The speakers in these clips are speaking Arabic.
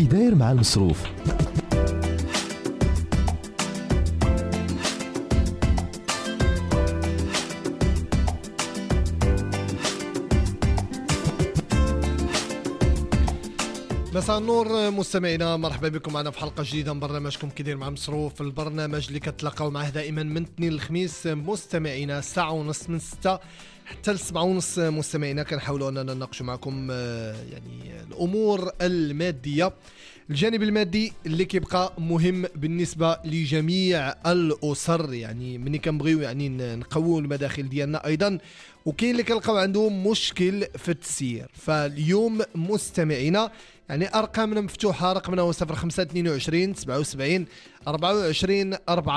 كي داير مع المصروف. مساء النور مستمعينا، مرحبا بكم معنا في حلقة جديدة من برنامجكم كيدير مع مصروف. البرنامج اللي كتلاقاو معه دائما من اثنين للخميس مستمعينا ساعة ونص من 6 حتى 7 ونص. مستمعينا كنحاولوا اننا نناقشوا معكم يعني الامور المادية، الجانب المادي اللي كيبقى مهم بالنسبة لجميع الأسر. يعني مني كنبغيو يعني نقويو المداخل ديالنا أيضا، وكاين اللي كنلقاو عندهم مشكل في التسيير. فاليوم مستمعينا يعني أرقامنا مفتوحة، رقمنا هو 0522 77 24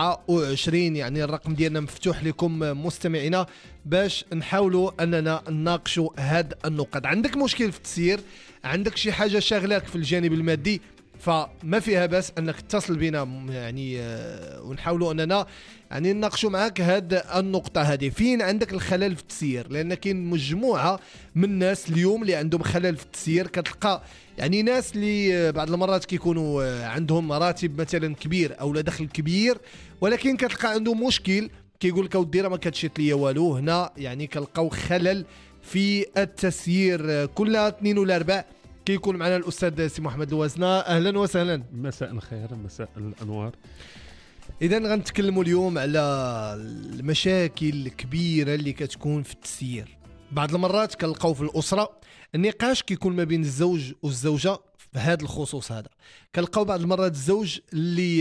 24. يعني الرقم ديالنا مفتوح لكم مستمعينا باش نحاولوا أننا نناقشوا هاد النقط. عندك مشكل في التسيير، عندك شي حاجة شاغلاك في الجانب المادي، فما فيها بس انك تتصل بنا يعني ونحاولوا اننا يعني نناقشوا معك هاد النقطه هذه. فين عندك الخلل في التسيير؟ لان كاين مجموعه من الناس اليوم اللي عندهم خلل في التسيير. كتلقى يعني ناس اللي بعض المرات كيكونوا عندهم راتب مثلا كبير او لا دخل كبير، ولكن كتلقى عندهم مشكل، كيقول لك اودي راه ما كتشيط ليا والو. هنا يعني كنلقاو خلل في التسيير. كل اثنين ولا اربع كيكون معنا الأستاذ سي محمد الوزنة. أهلا وسهلا. مساء الخير، مساء الأنوار. إذا غنتكلموا اليوم على المشاكل الكبيرة اللي كتكون في التسيير. بعض المرات كنلقاو في الأسرة النقاش كيكون ما بين الزوج والزوجة في هذا الخصوص هذا. كنلقاو بعض المرات الزوج اللي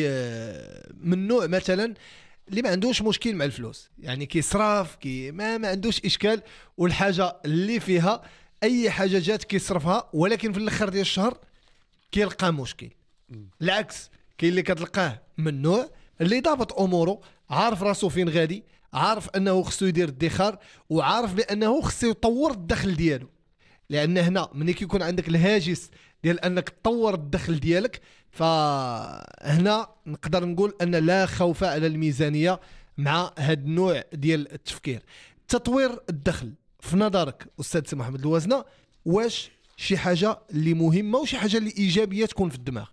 من نوع مثلا اللي ما عندوش مشكل مع الفلوس، يعني كيصرف ما عندوش إشكال، والحاجة اللي فيها اي حاجه جات كيصرفها، ولكن في الاخر ديال الشهر كيلقى مشكل. العكس كاين اللي كتلقاه من نوع اللي ضابط اموره، عارف راسو فين غادي، عارف انه خصو يدير الادخار، وعارف بانه خصو يطور الدخل ديالو. لان هنا ملي كيكون عندك الهاجس ديال انك تطور الدخل ديالك، فهنا نقدر نقول ان لا خوف على الميزانيه مع هذا النوع ديال التفكير. تطوير الدخل في نظرك أستاذ سي محمد الوزنة واش شي حاجة اللي مهمة وشي حاجة اللي إيجابية تكون في الدماغ؟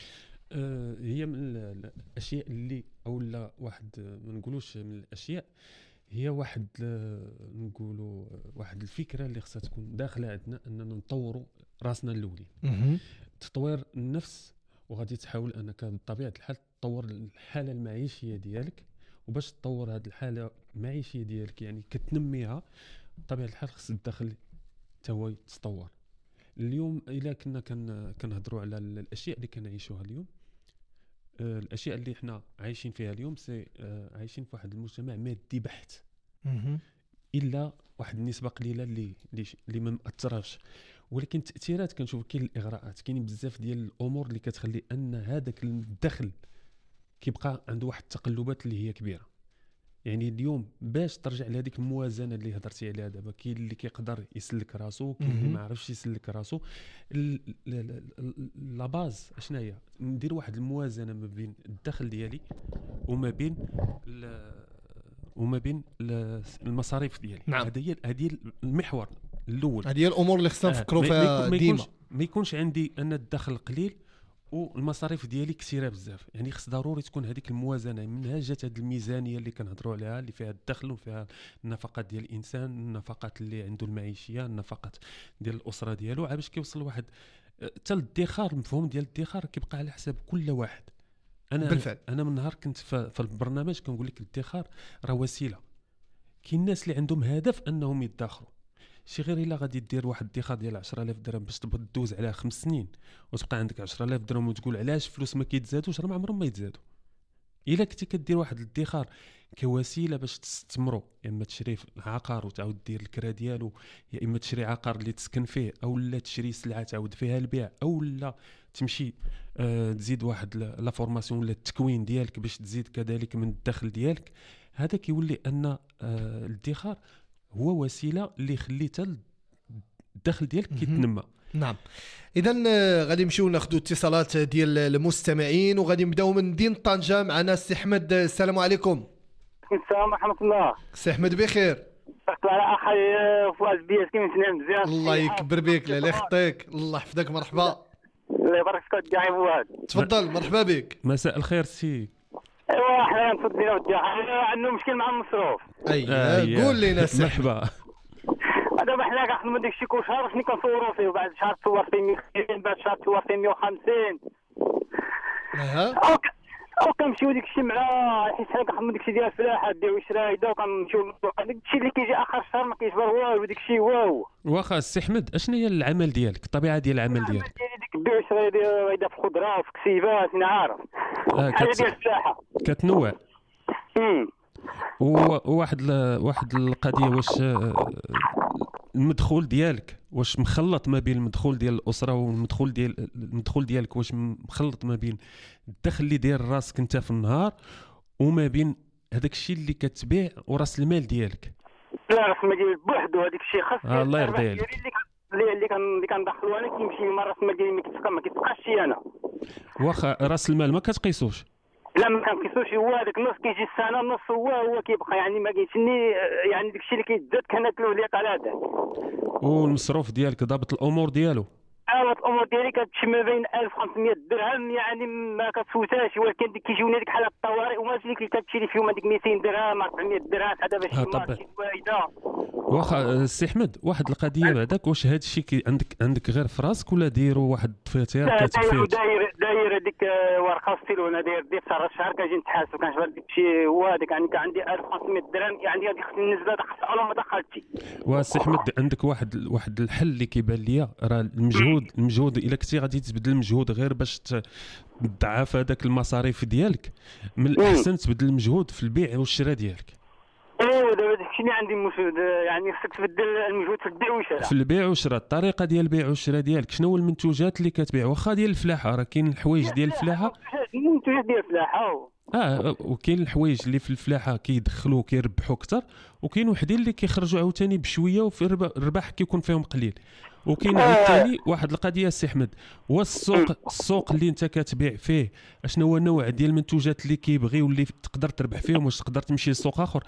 هي من الأشياء اللي أو لا واحد ما نقولوش من الأشياء، هي واحد نقولوا واحد الفكرة اللي خصها تكون داخلة عندنا أننا نطوروا راسنا الأولين. تطوير النفس، وغادي تحاول أنك بطبيعة الحال تطور الحالة المعيشية ديالك، وباش تطور هذه الحالة المعيشية ديالك يعني كتنميها بطبيعة الحال خص الدخل توا يتطور. اليوم إلا كنا كنهضروا على الأشياء اللي كنعيشوها اليوم، الأشياء اللي احنا عايشين فيها اليوم عايشين في واحد المجتمع مادي بحت، إلا واحد النسبة قليلة اللي ما مأثرش، ولكن تأثيرات كنشوف كاين الإغراءات، كاين بزاف ديال الأمور اللي كتخلي أن هذاك الدخل كيبقى عنده واحد التقلبات اللي هي كبيرة. يعني اليوم باش ترجع لهذيك الموازنه اللي هضرتي عليها دابا، كاين اللي كيقدر يسلك راسو، كاين اللي ما عرفش يسلك راسو. لا باز اشنا هي؟ ندير واحد الموازنه ما بين الدخل ديالي وما بين المصاريف ديالي. نعم. هذه المحور الاول، هذه الامور اللي خصنا نفكروا فيها ديما. ما يكونش عندي ان الدخل قليل والمصاريف ديالي كثيره بزاف. يعني خص ضروري تكون هذيك الموازنه. منها جات هذه الميزانيه اللي كنهضروا عليها، اللي فيها الدخل وفيها النفقات ديال الانسان، النفقات اللي عنده المعيشيه، النفقات ديال الاسره ديالو، باش كيوصل واحد حتى الادخار. المفهوم ديال الادخار كيبقى على حساب كل واحد. بالفعل انا من نهار كنت في البرنامج كنقول لك الادخار راه وسيله. كاين الناس اللي عندهم هدف انهم يدخروا، شي غير الا غادي دير واحد الادخار ديال 10000 درهم باش تدوز عليها 5 سنين وتبقى عندك 10000 درهم وتقول علاش فلوس ما كيتزادوش، راه ما عمرهم ما يتزادوا. الا كنتي كدير واحد الادخار كوسيله باش تستثمروا، يا اما تشري عقار وتعاود دير الكرا ديالو، يا اما تشري عقار اللي تسكن فيه، او لا تشري سلعه تعاود فيها البيع، او لا تمشي تزيد واحد لا فورماسيون ولا التكوين ديالك باش تزيد كذلك من الدخل ديالك. هذا كيولي ان الادخار هو وسيله اللي يخلي حتى الدخل ديالك كيتنمى. نعم. اذا غادي نمشيو ناخذوا اتصالات ديال المستمعين، وغادي نبداو من مدينه طنجه. معنا السي احمد. السلام عليكم. السلام ورحمه الله. السي احمد بخير؟ على اخي فواز بياس كيما سنان مزيان. الله يكبر بك. لا يخطيك، الله يحفظك. مرحبا. الله يبارك فيك ودي عيبواد. تفضل مرحبا بك. مساء الخير سي. ايوا حنا نفضلنا ودي عندنا مشكل مع المصروف. قول لنا سي. مرحبا. دابا حنا كنخدموا داك الشيء كل شهر شنو كنصوروا فيه، وبعد شهر تصور فيه 200 بعد شهر تصور فيه 150 او كنمشيو ديك الشيء مع حيت حنا كنخدموا ديك الشيء ديال الفلاحه ديال شرايده وكنمشيو داك الشيء اللي كيجي اخر الشهر ما كيجبر والو داك الشيء واو. واخا السي احمد اشنو هي العمل ديالك الطبيعه ديال العمل ديالك؟ ديك البيع وشرايه ديال في الخضره وفي كسيبات انا عارف حاجه ديال الفلاحه كتنوع. واحد القضيه واش المدخول ديالك واش مخلط ما بين المدخول ديال الاسره والمدخول ديالك واش مخلط ما بين الدخل اللي داير راسك انت في النهار وما بين هذاك الشيء اللي كتبيع وراس المال ديالك؟ لا راس المال ديالي بوحدو هذاك الشيء خاص الله يرضي عليك. اللي كندخلو انا كيمشي مع راس المال ديالي ما كيتبقاش شي انا. واخا راس المال ما كتقيسوش؟ لا ما كنقيسوش، هو هذاك النص كيجي السنه النص هو كيبقى يعني ما كيتشني يعني داك الشيء اللي كيتزاد كناكلوه ليق على هذاك. والمصروف ديالك ضابط الامور ديالو؟ الامور ديالي كتمشي ما بين 1500 درهم يعني ما كتفوتاش، ولكن كيجيونا ديك حالات الطوارئ وما ديك اللي كتمشي لي فيهم هذيك 200 درهم 400 درهم هذا باش شي فايده. واخا السي احمد واحد القضيه بعدك واش هذا الشيء عندك غير في راسك ولا دايروا واحد الدفتر كاتب فيه؟ داير هذيك ورقه ستيلون داير دفتر الشهر كنجي نتحاسب كنشبر داك الشيء هو هذاك يعني كان عندي 1500 درهم يعني هذيك خصني ننزل هذا خص ما دخلتش. والسي احمد عندك واحد الحل اللي كيبان ليا راه المجهود الا كنتي غادي تبذل المجهود غير باش تضعف هذاك المصاريف ديالك من الاحسن تبذل المجهود في البيع والشراء ديالك. ايوا دابا داكشي اللي عندي مشهود يعني خصك تبدل المجهود في البيع والشراء. في البيع والشراء الطريقه ديال البيع والشراء ديالك شنو هو المنتوجات اللي كتبيع؟ واخا ديال الفلاحه راه كاين الحوايج ديال الفلاحه المنتوجات ديال الفلاحه وكاين الحوايج اللي في الفلاحه كيدخلوا كيربحوا اكثر وكاين وحدين اللي كيخرجوا عاوتاني بشويه وفي الربح كيكون فيهم قليل. وكاين عاوتاني واحد القضيه السي احمد هو السوق اللي انت كتبيع فيه اشنو هو النوع ديال المنتوجات اللي كيبغي واللي تقدر تربح فيهم واش تقدر تمشي لسوق اخر.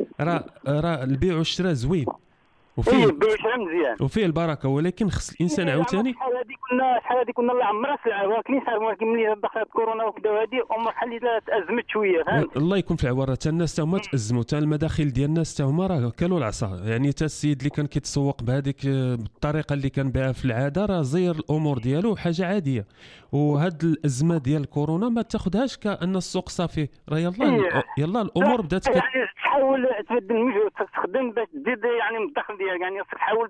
راه البيع والشراء زوين وفيه البيع والشراء مزيان وفيه البركه ولكن خص الانسان عاوتاني شحال هذه كنا الله عمرها سلعه ولكن ملي دخلت كورونا وكذا هذه امور حليت تازمت شويه فهمت. الله يكون في العوار حتى الناس حتى هما تازموا حتى المداخل ديال الناس حتى هما راه كلوا العصا يعني حتى السيد اللي كان كيتسوق بهذيك بالطريقه اللي كان بها في العاده راه زير الامور ديالو حاجه عاديه. وهاد الازمه ديال كورونا ما تاخذهاش كان السوق صافي راه يلا الامور بدات يعني تحاول تبدل المجهود تخدم باش تزيد يعني من الدخل ديالك يعني تحاول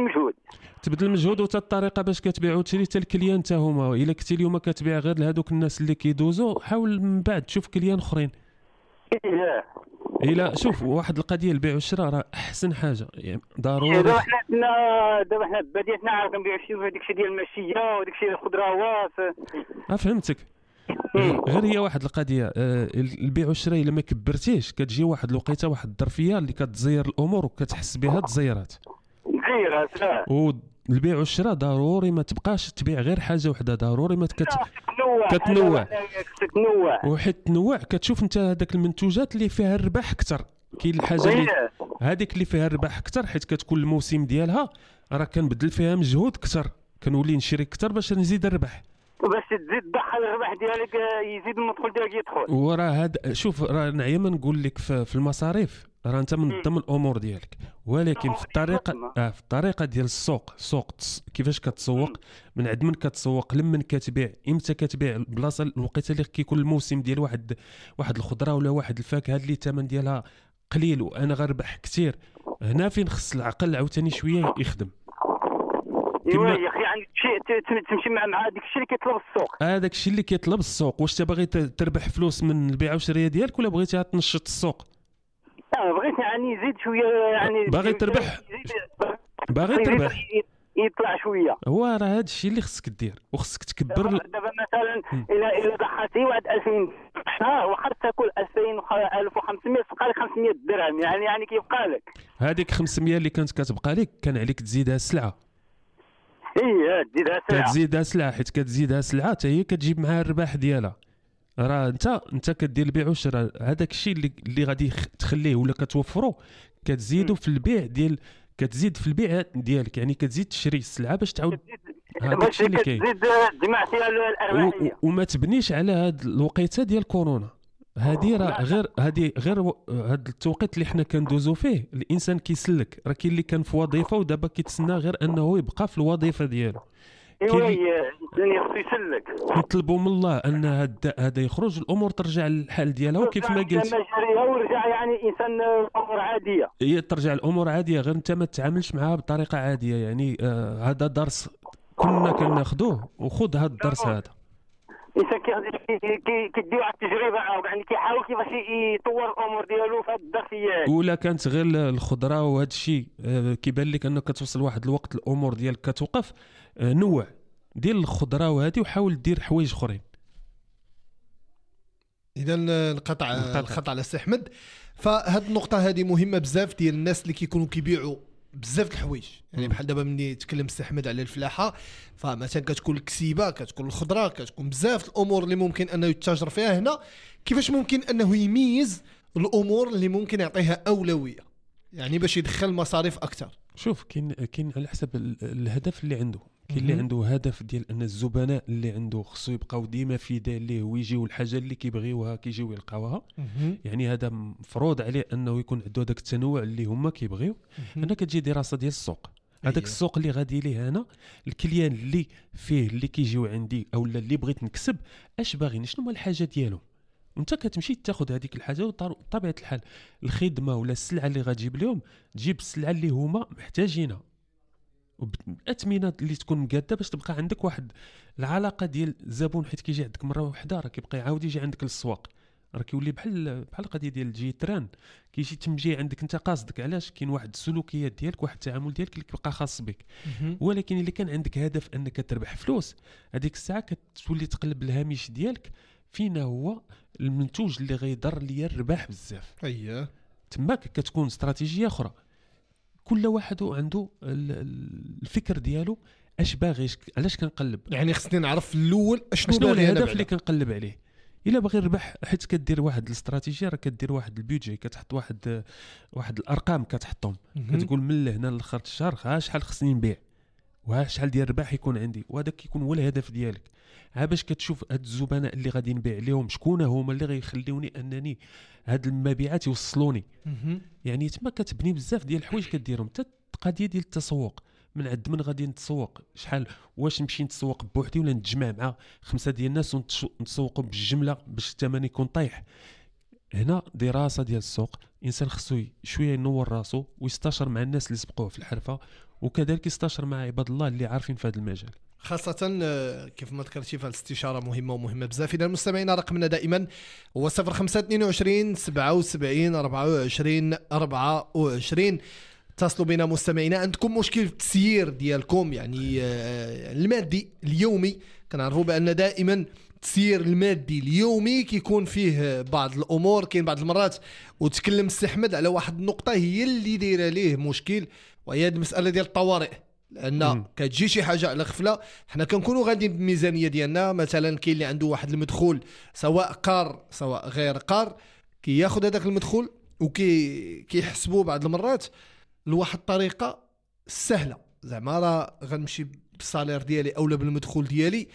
تبدل المجهود وتا الطريقه باش كتبيع وتشري حتى الكليان حتى هما الا كنتي اليوم كتبيع غير لهذوك الناس اللي كيدوزوا حاول من بعد تشوف كليان اخرين. الا شوف واحد القضيه البيع والشراء راه احسن حاجه يعني ضروري. دابا حنا بديتنا عارف كنبيعوا شي هذيك الشيء ديال الماشيه وديك الشيء الخضروات. فهمتك. غير هي واحد القضيه البيع والشراء الا ما كبرتيش كتجي واحد الوقيته واحد الظرفيه اللي كتزير الامور وكتحس بها تزيرات. والبيع والشراء ضروري ما تبقاش تبيع غير حاجه وحده ضروري ما كتنوع وحيت تنوع كتشوف انت هذاك المنتوجات اللي فيها الربح اكثر. كاين الحاجه اللي هذيك اللي فيها الربح اكثر حيت كتكون الموسم ديالها راه كنبذل فيها مجهود اكثر كنولي نشري اكثر باش نزيد الربح وباش تزيد تدخل الربح ديالك يزيد المدخول ديالك يدخل. وراه هذا شوف راه نعيما نقول لك في المصاريف راه انت من ضمن الامور ديالك ولكن في الطريقه ديال السوق كيفاش كتسوق من عند من كتسوق لمن كتبيع امتى كتبيع البلاصه الوقيته اللي كيكون الموسم ديال واحد الخضره ولا واحد الفاكهه اللي الثمن ديالها قليل وانا غنربح كثير. هنا فين خص العقل عاوتاني شويه يخدم. ايوا يا اخي يعني تمشي مع داك الشيء اللي كيطلب السوق. هذاك الشيء اللي كيطلب السوق واش انت باغي تربح فلوس من البيع والشراء ديالك ولا بغيتي تنشط السوق؟ بغيت يعني يزيد شويه يعني باغي تربح يطلع شويه. هو راه هذا الشيء اللي خصك دير وخصك تكبر. دابا مثلا الا دخلتي واحد 2000 شهر واخا تاكل 2000 1500 تبقى لك 500 درهم يعني كيبقى لك هذيك 500 اللي كانت كتبقى لك كان عليك تزيدها السلعه. كتزيدها سلعه حيت كتزيدها سلعه حتى هي كتجيب معها الربح ديالها. راه انت كدير البيع والشراء هذاك الشيء اللي غادي تخليه ولا كتوفره كتزيدوا في البيع كتزيد في البيع ديالك يعني كتزيد تشري السلعه باش تعاود هذاك الشيء اللي كاين. تزيد تجمع فيها الارباحيه وما تبنيش على هاد الوقيته ديال كورونا. هذه راه غير هاد التوقيت اللي حنا كندوزو فيه. الانسان كيسلك، راه كاين اللي كان في وظيفه ودابا كيتسنى غير انه يبقى في الوظيفه ديالو. ايوا الدنيا خصو يسلك. نطلبوا من الله ان هذا يخرج، الامور ترجع للحال ديالها. وكيف ما قلت ورجع يعني انسان الامور عاديه، هي ترجع الامور عاديه، غير انت ما تتعاملش معها بطريقه عاديه. يعني هذا درس كنا كناخذوه، وخذ هذا الدرس هذا. الانسان كيديو على التجربه، يعني كيحاول كيفاش يطور الامور ديالو في هذه الظرفيات. ولا كانت غير الخضره وهذا الشيء كيبان لك انك كتوصل لواحد الوقت الامور ديالك كتوقف، نوع ديال الخضره وهذه، وحاول دير حوايج اخرين. اذا القطع على السي احمد. فهاد النقطه هذه مهمه بزاف ديال الناس اللي كيكونوا كيبيعوا بزاف د الحوايج. يعني بحال دابا ملي تكلم السي احمد على الفلاحه، فمثلا كتكون الكسيبه، كتكون الخضره، كتكون بزاف الامور اللي ممكن انه يتاجر فيها. هنا كيفاش ممكن انه يميز الامور اللي ممكن يعطيها اولويه، يعني باش يدخل مصاريف اكثر؟ شوف، كاين على حسب الهدف اللي عنده. كاين اللي عنده هدف ديال ان الزبناء اللي عنده خصو يبقاو ديما فداء ليه ويجيو الحاجه اللي كيبغيوها كيجيو يلقاوها. يعني هذا مفروض عليه انه يكون عنده داك التنوع اللي هما كيبغيو. انا كتجي دراسه ديال السوق، هذاك السوق اللي غادي ليه انا، الكليان اللي فيه اللي كيجيو عندي او اللي بغيت نكسب، اش باغيين، شنو هما الحاجه ديالهم. وانت كتمشي تاخذ هذيك الحاجه. وطبيعه الحال الخدمه ولا السلعه اللي غتجيب لهم، تجيب السلعه اللي هما محتاجينها، وبالاثمنه اللي تكون مقاده، باش تبقى عندك واحد العلاقه ديال الزبون. حيت كيجي عندك مره واحده راه كيبقى يعاود يجي عندك للسواق، راه كيولي بحال القضيه ديال الجيتران. كيجي تمجي عندك انت قاصدك، علاش كاين واحد السلوكيات ديالك، واحد التعامل ديالك اللي كيبقى خاص بك. ولكن اللي كان عندك هدف انك تربح فلوس، هذيك الساعه كتولي تقلب الهامش ديالك فينا هو المنتوج اللي غيضر ليا الربح بزاف. تماك كتكون استراتيجيه اخرى. كل واحد عنده الفكر ديالو، اش باغي، علاش كنقلب. يعني خصني نعرف الاول شنو الهدف اللي كنقلب عليه. الا باغي الربح، حيت كدير واحد الاستراتيجيه، راه كدير واحد البيدجي، كتحط واحد الارقام كتحطهم. كتقول من لهنا لاخر الشهر ها شحال خصني نبيع، وها شحال ديال الربح يكون عندي. وهذا كيكون هو الهدف ديالك. باش كتشوف هاد الزبناء اللي غادي نبيع لهم شكون هما اللي غيخليوني انني هاد المبيعات يوصلوني. يعني تما كتبني بزاف ديال الحوايج كديرهم. حتى القضيه ديال التسوق، من عند من غادي نتسوق، شحال، واش نمشي نتسوق بوحدي ولا نتجمع مع 5 ديال الناس ونتسوقوا بالجمله باش الثمن يكون طايح. هنا دراسه ديال السوق. الانسان خصو شويه ينور راسو ويستشر مع الناس اللي سبقوه في الحرفه، وكذلك يستشر مع عباد الله اللي عارفين في هذا المجال. خاصة كيف ما ذكرتي، فالاستشارة مهمة بزاف. إذا المستمعين رقمنا دائما هو 0522 77 24 24. اتصلوا بنا مستمعينا. عندكم مشكل في التسيير ديالكم، يعني المادي اليومي. كنعرفوا بأن دائما التسيير المادي اليومي كيكون فيه بعض الأمور. كاين بعض المرات، وتكلم السي احمد على واحد النقطة هي اللي دايره ليه مشكل، وهي المسألة ديال الطوارئ. لان كتجي شي حاجه على غفله، حنا كنكونوا غاديين بالميزانيه ديالنا. مثلا كاين اللي عنده واحد المدخول، سواء قار سواء غير قار، كياخذ هذاك المدخول وكيحسبوا بعض المرات لواحد الطريقه سهله. زعما راه غنمشي بالصالير ديالي اولا بالمدخول ديالي،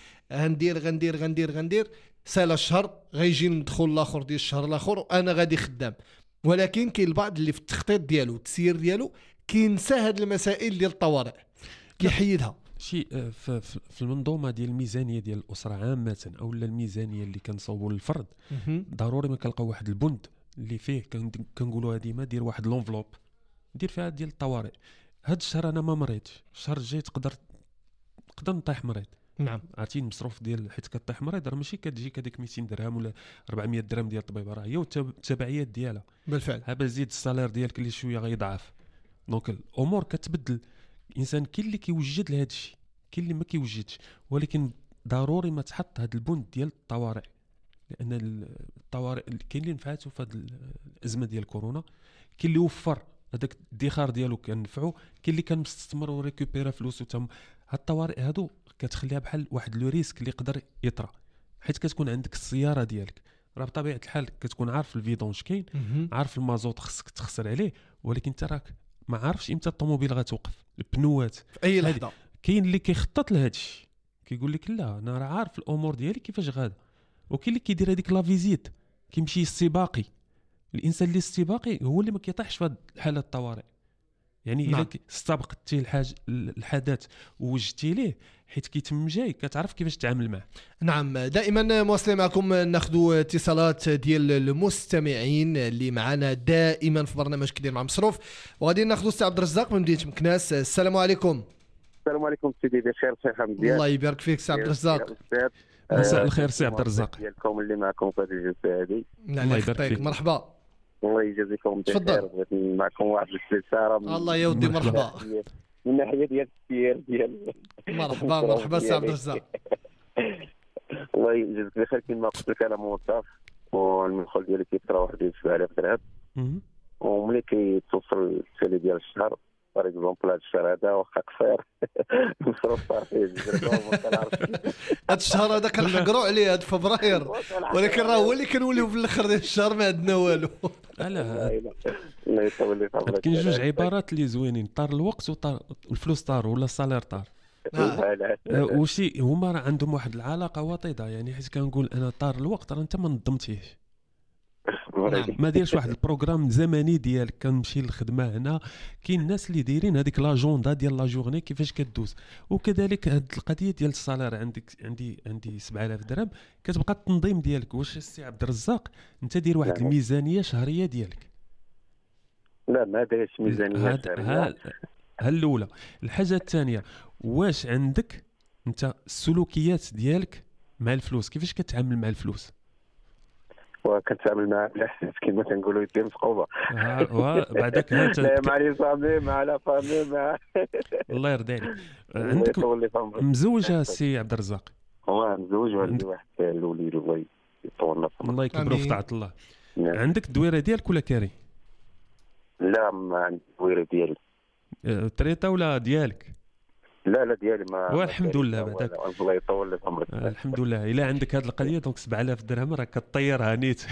غندير سالا الشهر، غيجي المدخول الاخر ديال الشهر الاخر وانا غادي خدام. ولكن كاين البعض اللي في التخطيط ديالو التسيير ديالو كينسى هاد المسائل ديال الطوارئ، كيحيدها. شي في المنظومه ديال الميزانيه ديال الاسره عامه، او الميزانيه اللي كنصوبوا للفرد، ضروري ما كنلقاو واحد البند اللي فيه كنقولوها ديما، دير واحد لونفلوب دير فيها ديال الطوارئ. هاد الشهر انا ما مريتش، الشهر الجاي تقدر نطيح مريض. نعم، عرفتي المصروف ديال حيت كطيح مريض راه ماشي كتجيك هذيك 200 درهم ولا 400 درهم ديال الطبيب، راه هي والتبعيات ديالها بالفعل. ها زيد السالير ديالك اللي شويه غيضعف. دونك الامور كتبدل. الانسان كاين اللي كيوجد لهذا الشيء، كاين اللي ما كيوجدش، ولكن ضروري ما تحط هذا البند ديال الطوارئ. لان الطوارئ كاين اللي نفعاتو في هذه الازمه ديال كورونا، كاين اللي وفر هذاك الادخار ديالو كنفعو، كاين اللي كان مستثمر وريكوبيرا فلوسو. هاد الطوارئ هادو كتخليها بحال واحد لو ريسك اللي يقدر يطرا، حيت كتكون عندك السياره ديالك راه بطبيعه الحال كتكون عارف الفيدونج كاين، عارف المازوت خصك تخسر عليه، ولكن انت راك ما عارفش امتى الطوموبيل غتوقف، البنوات في اي لحظه. كاين اللي كيخطط لهذا الشيء كيقول لك لا انا راه عارف الامور ديالي كيفاش غادا، وكاين اللي كيدير هذيك لا فيزيت كيمشي استباقي. الانسان اللي استباقي هو اللي ما كيطيحش في هذه الحاله الطوارئ. يعني الا استبقتي الحدث ووجدتي ليه حيت كيتم جاي كتعرف كيفاش تتعامل معه. نعم دائما مواصلين معكم ناخذ اتصالات ديال المستمعين اللي معنا دائما في برنامج كدير مع مصروف، وغادي ناخذ السي عبد الرزاق من مدينه مكناس. السلام عليكم. السلام عليكم سيدي، بخير صحه مزيان. الله يبارك فيك سي عبد الرزاق. مساء الخير سي عبد الرزاق. ديالكم اللي معكم في هذه الجلسه هذه. الله يبارك فيك. مرحبا. الله يجازيكم بخير. بغيت معكم واحد الجلسه. الله يودي مرحبا. من ناحيه ديال التسيير ديال مرحبا سي عبد الرزاق. الله يجازيك بخير. كما قلت لك انا موظف والمدخل ديالي كيطرا واحد 7000 درهم، وملي كيتوصل التالي ديال الشهر باغ اكزومبل هذا الشهر هذا واخا قصير المصروف صار فيه الجربه وما كنعرفش. هذا الشهر هذا كنحقروا عليه هذا فبراير، ولكن راه هو اللي كنوليو في الاخر ديال الشهر ما عندنا والو. لا يطول لي صبرك. كاين جوج عبارات اللي زوينين، طار الوقت وطار الفلوس طار ولا الصالير طار. وشي هما راه عندهم واحد العلاقه وطيده، يعني حيت كنقول انا طار الوقت راه انت ما نظمتيهش، ما ديرش واحد البروغرام زمني ديالك كنمشي للخدمه هنا. كاين الناس اللي دايرين هذيك لاجوندا ديال لا جورني كيفاش كدوز. وكذلك هذه القضيه ديال الصالير عندي 7000 درهم كتبقى التنظيم ديالك. واش السي عبد الرزاق انت دير واحد الميزانيه شهريه ديالك؟ لا ما دايرش ميزانيه شهريه. الاولى. الحاجه الثانيه، واش عندك انت السلوكيات ديالك مع الفلوس؟ كيفاش كتعامل مع الفلوس؟ وكنتعامل مع الاحساس كما كنقولوا يدير مسقوبه. بعدك مع لي صامي مع لا فامي مع الله يرضي عليك. عندك مزوج السي عبد الرزاق؟ هو مزوج وعندي واحد الوليد الله يطول في الله يكبروا في طاعه الله. عندك الدويره ديالك ولا كاري؟ لا ما عندي الدويره ديالي. تريطه ولا ديالك؟ لا ديالي ما. والحمد لله بعدك الله يطول لي عمرك. الحمد لله. الا عندك هذه القضيه دونك 7000 درهم راه كطيرها نيت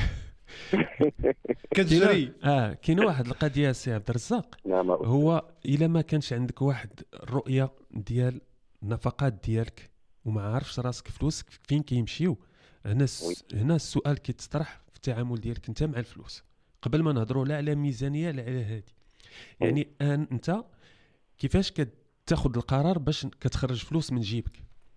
كتجري. كاين واحد القضيه سي عبد الرزاق، هو الا ما كانش عندك واحد الرؤيه ديال النفقات ديالك وما عارفش راسك فلوسك فين كيمشيو، هنا السؤال كيتطرح في التعامل ديالك انت مع الفلوس قبل ما نهضروا لا على ميزانيه لا على هذه. يعني انت كيفاش تاخذ القرار باش كتخرج فلوس من جيبك؟